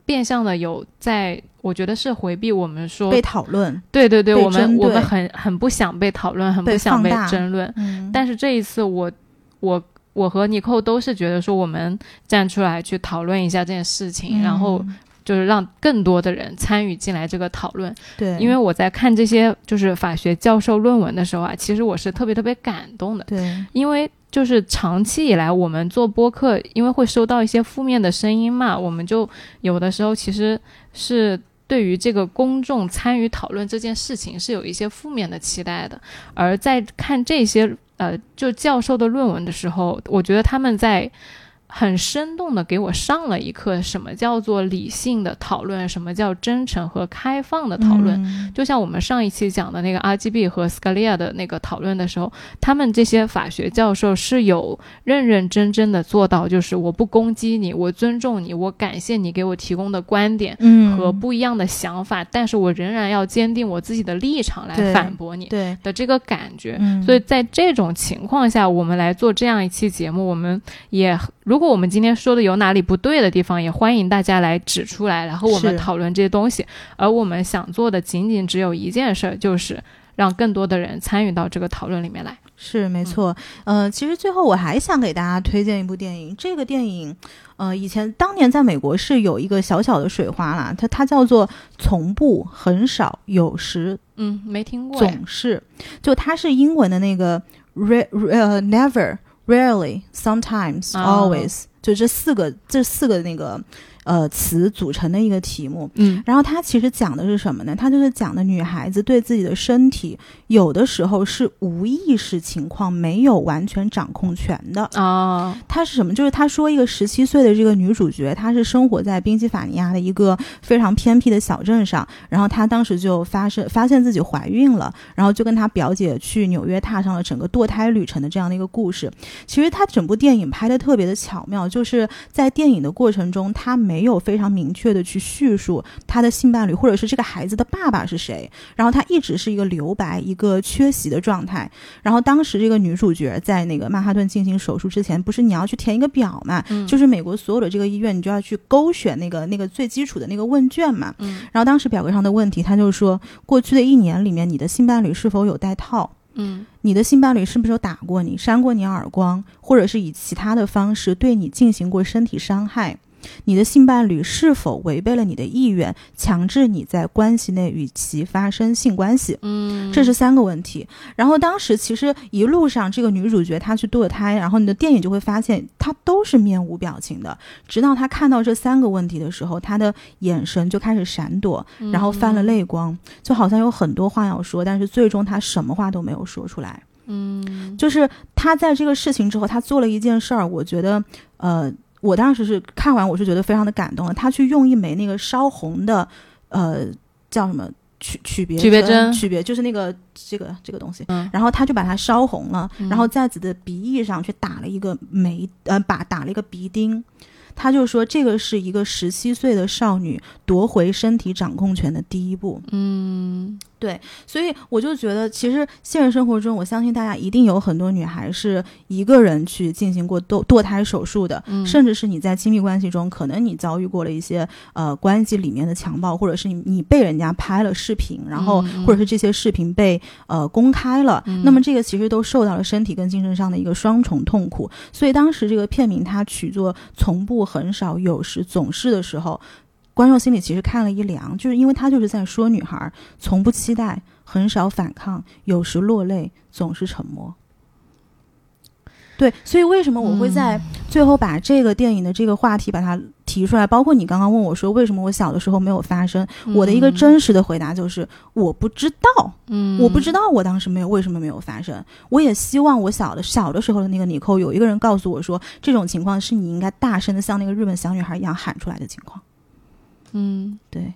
变相的有在我觉得是回避我们说被讨论， 对对对，我们对我们很很不想被讨论，很不想被争论、 嗯、 但是这一次我我我和尼寇都是觉得说我们站出来去讨论一下这件事情、嗯、然后就是让更多的人参与进来这个讨论。 对， 因为我在看这些就是法学教授论文的时候啊，其实我是特别特别感动的。 对， 因为就是长期以来我们做播客，因为会收到一些负面的声音嘛，我们就有的时候其实是对于这个公众参与讨论这件事情是有一些负面的期待的。而在看这些呃就教授的论文的时候，我觉得他们在很生动的给我上了一课，什么叫做理性的讨论，什么叫真诚和开放的讨论、嗯、就像我们上一期讲的那个 R G B 和 Scalia 的那个讨论的时候，他们这些法学教授是有认认真真的做到，就是我不攻击你，我尊重你，我感谢你给我提供的观点和不一样的想法、嗯、但是我仍然要坚定我自己的立场来反驳你的这个感觉。所以在这种情况下我们来做这样一期节目，我们也如果我们今天说的有哪里不对的地方，也欢迎大家来指出来，然后我们讨论这些东西。而我们想做的仅仅只有一件事，就是让更多的人参与到这个讨论里面来。 是没错、嗯、呃，其实最后我还想给大家推荐一部电影，这个电影呃，以前当年在美国是有一个小小的水花啦，它它叫做从不、很少、有时， 嗯，没听过， 总是，就它是英文的那个 re, re, never rarely sometimes always、哦、就这四个这四个那个呃词组成的一个题目。 嗯， 然后它其实讲的是什么呢？它就是讲的女孩子对自己的身体有的时候是无意识情况，没有完全掌控权的啊。 它是什么？就是他说一个十七岁的这个女主角，她是生活在宾夕法尼亚的一个非常偏僻的小镇上，然后她当时就发生发现自己怀孕了，然后就跟她表姐去纽约踏上了整个堕胎旅程的这样的一个故事。其实她整部电影拍得特别的巧妙，就是在电影的过程中，她没有非常明确的去叙述她的性伴侣或者是这个孩子的爸爸是谁，然后她一直是一个留白，一个缺席的状态。然后当时这个女主角在那个曼哈顿进行手术之前，不是你要去填一个表嘛、嗯、就是美国所有的这个医院你就要去勾选那个那个最基础的那个问卷嘛、 嗯、 然后当时表格上的问题，她就说过去的一年里面你的性伴侣是否有戴套， 嗯， 你的性伴侣是不是有打过你，扇过你耳光，或者是以其他的方式对你进行过身体伤害，你的性伴侣是否违背了你的意愿，强制你在关系内与其发生性关系。 嗯， 这是三个问题。然后当时其实一路上这个女主角她去堕胎，然后你的电影就会发现她都是面无表情的，直到她看到这三个问题的时候，她的眼神就开始闪躲，然后泛了泪光、嗯、就好像有很多话要说，但是最终她什么话都没有说出来。 嗯， 就是她在这个事情之后，她做了一件事儿，我觉得呃我当时是看完我是觉得非常的感动的。他去用一枚那个烧红的呃叫什么曲曲别曲别针， 曲别就是那个这个这个东西、 嗯、 然后他就把它烧红了、 嗯、 然后在自己的鼻翼上去打了一个眉呃把打了一个鼻钉。他就说这个是一个十七岁的少女夺回身体掌控权的第一步。 嗯， 对，所以我就觉得其实现实生活中我相信大家一定有很多女孩是一个人去进行过堕堕胎手术的、嗯、甚至是你在亲密关系中可能你遭遇过了一些呃关系里面的强暴，或者是你你被人家拍了视频，然后或者是这些视频被呃公开了、嗯、那么这个其实都受到了身体跟精神上的一个双重痛苦。所以当时这个片名它取作从不、很少、有时、总是的时候，观众心里其实看了一凉，就是因为他就是在说女孩从不期待，很少反抗，有时落泪，总是沉默。对，所以为什么我会在最后把这个电影的这个话题把它提出来、嗯、包括你刚刚问我说为什么我小的时候没有发生、嗯、我的一个真实的回答就是我不知道，嗯，我不知道我当时没有为什么没有发生。我也希望我小的小的时候的那个尼寇有一个人告诉我说这种情况是你应该大声的像那个日本小女孩一样喊出来的情况。 嗯， 对。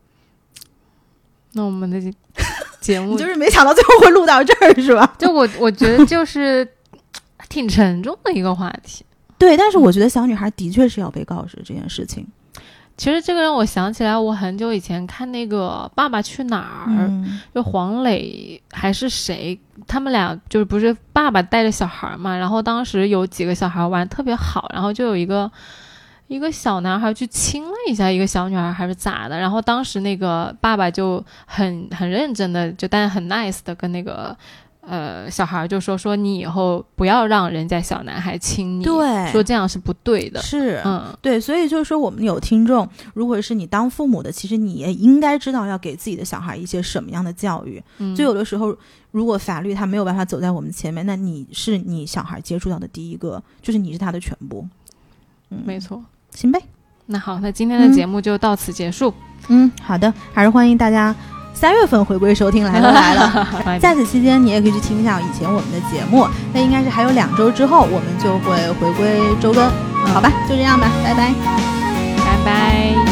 那我们的节目你就是没想到最后会录到这儿是吧？ 就我我觉得就是挺沉重的一个话题。 对，但是我觉得小女孩的确是要被告知这件事情。 其实这个让我想起来我很久以前看那个爸爸去哪儿、嗯、就黄磊还是谁，他们俩就是不是爸爸带着小孩嘛，然后当时有几个小孩玩特别好，然后就有一个一个小男孩去亲了一下一个小女孩还是咋的，然后当时那个爸爸就很很认真的就但是很 nice 的跟那个呃小孩就说说你以后不要让人家小男孩亲你， 对， 说这样是不对的， 是嗯， 对，所以就是说我们有听众如果是你当父母的，其实你也应该知道要给自己的小孩一些什么样的教育，嗯，就有的时候如果法律它没有办法走在我们前面，那你是你小孩接触到的第一个，就是你是他的全部， 嗯，没错， 行呗。 那好，那今天的节目就到此结束。 嗯，好的，还是欢迎大家三月份回归收听来了来了。在此期间，你也可以去听一下以前我们的节目。那应该是还有两周之后，我们就会回归周更。好吧，就这样吧，拜拜， 拜拜。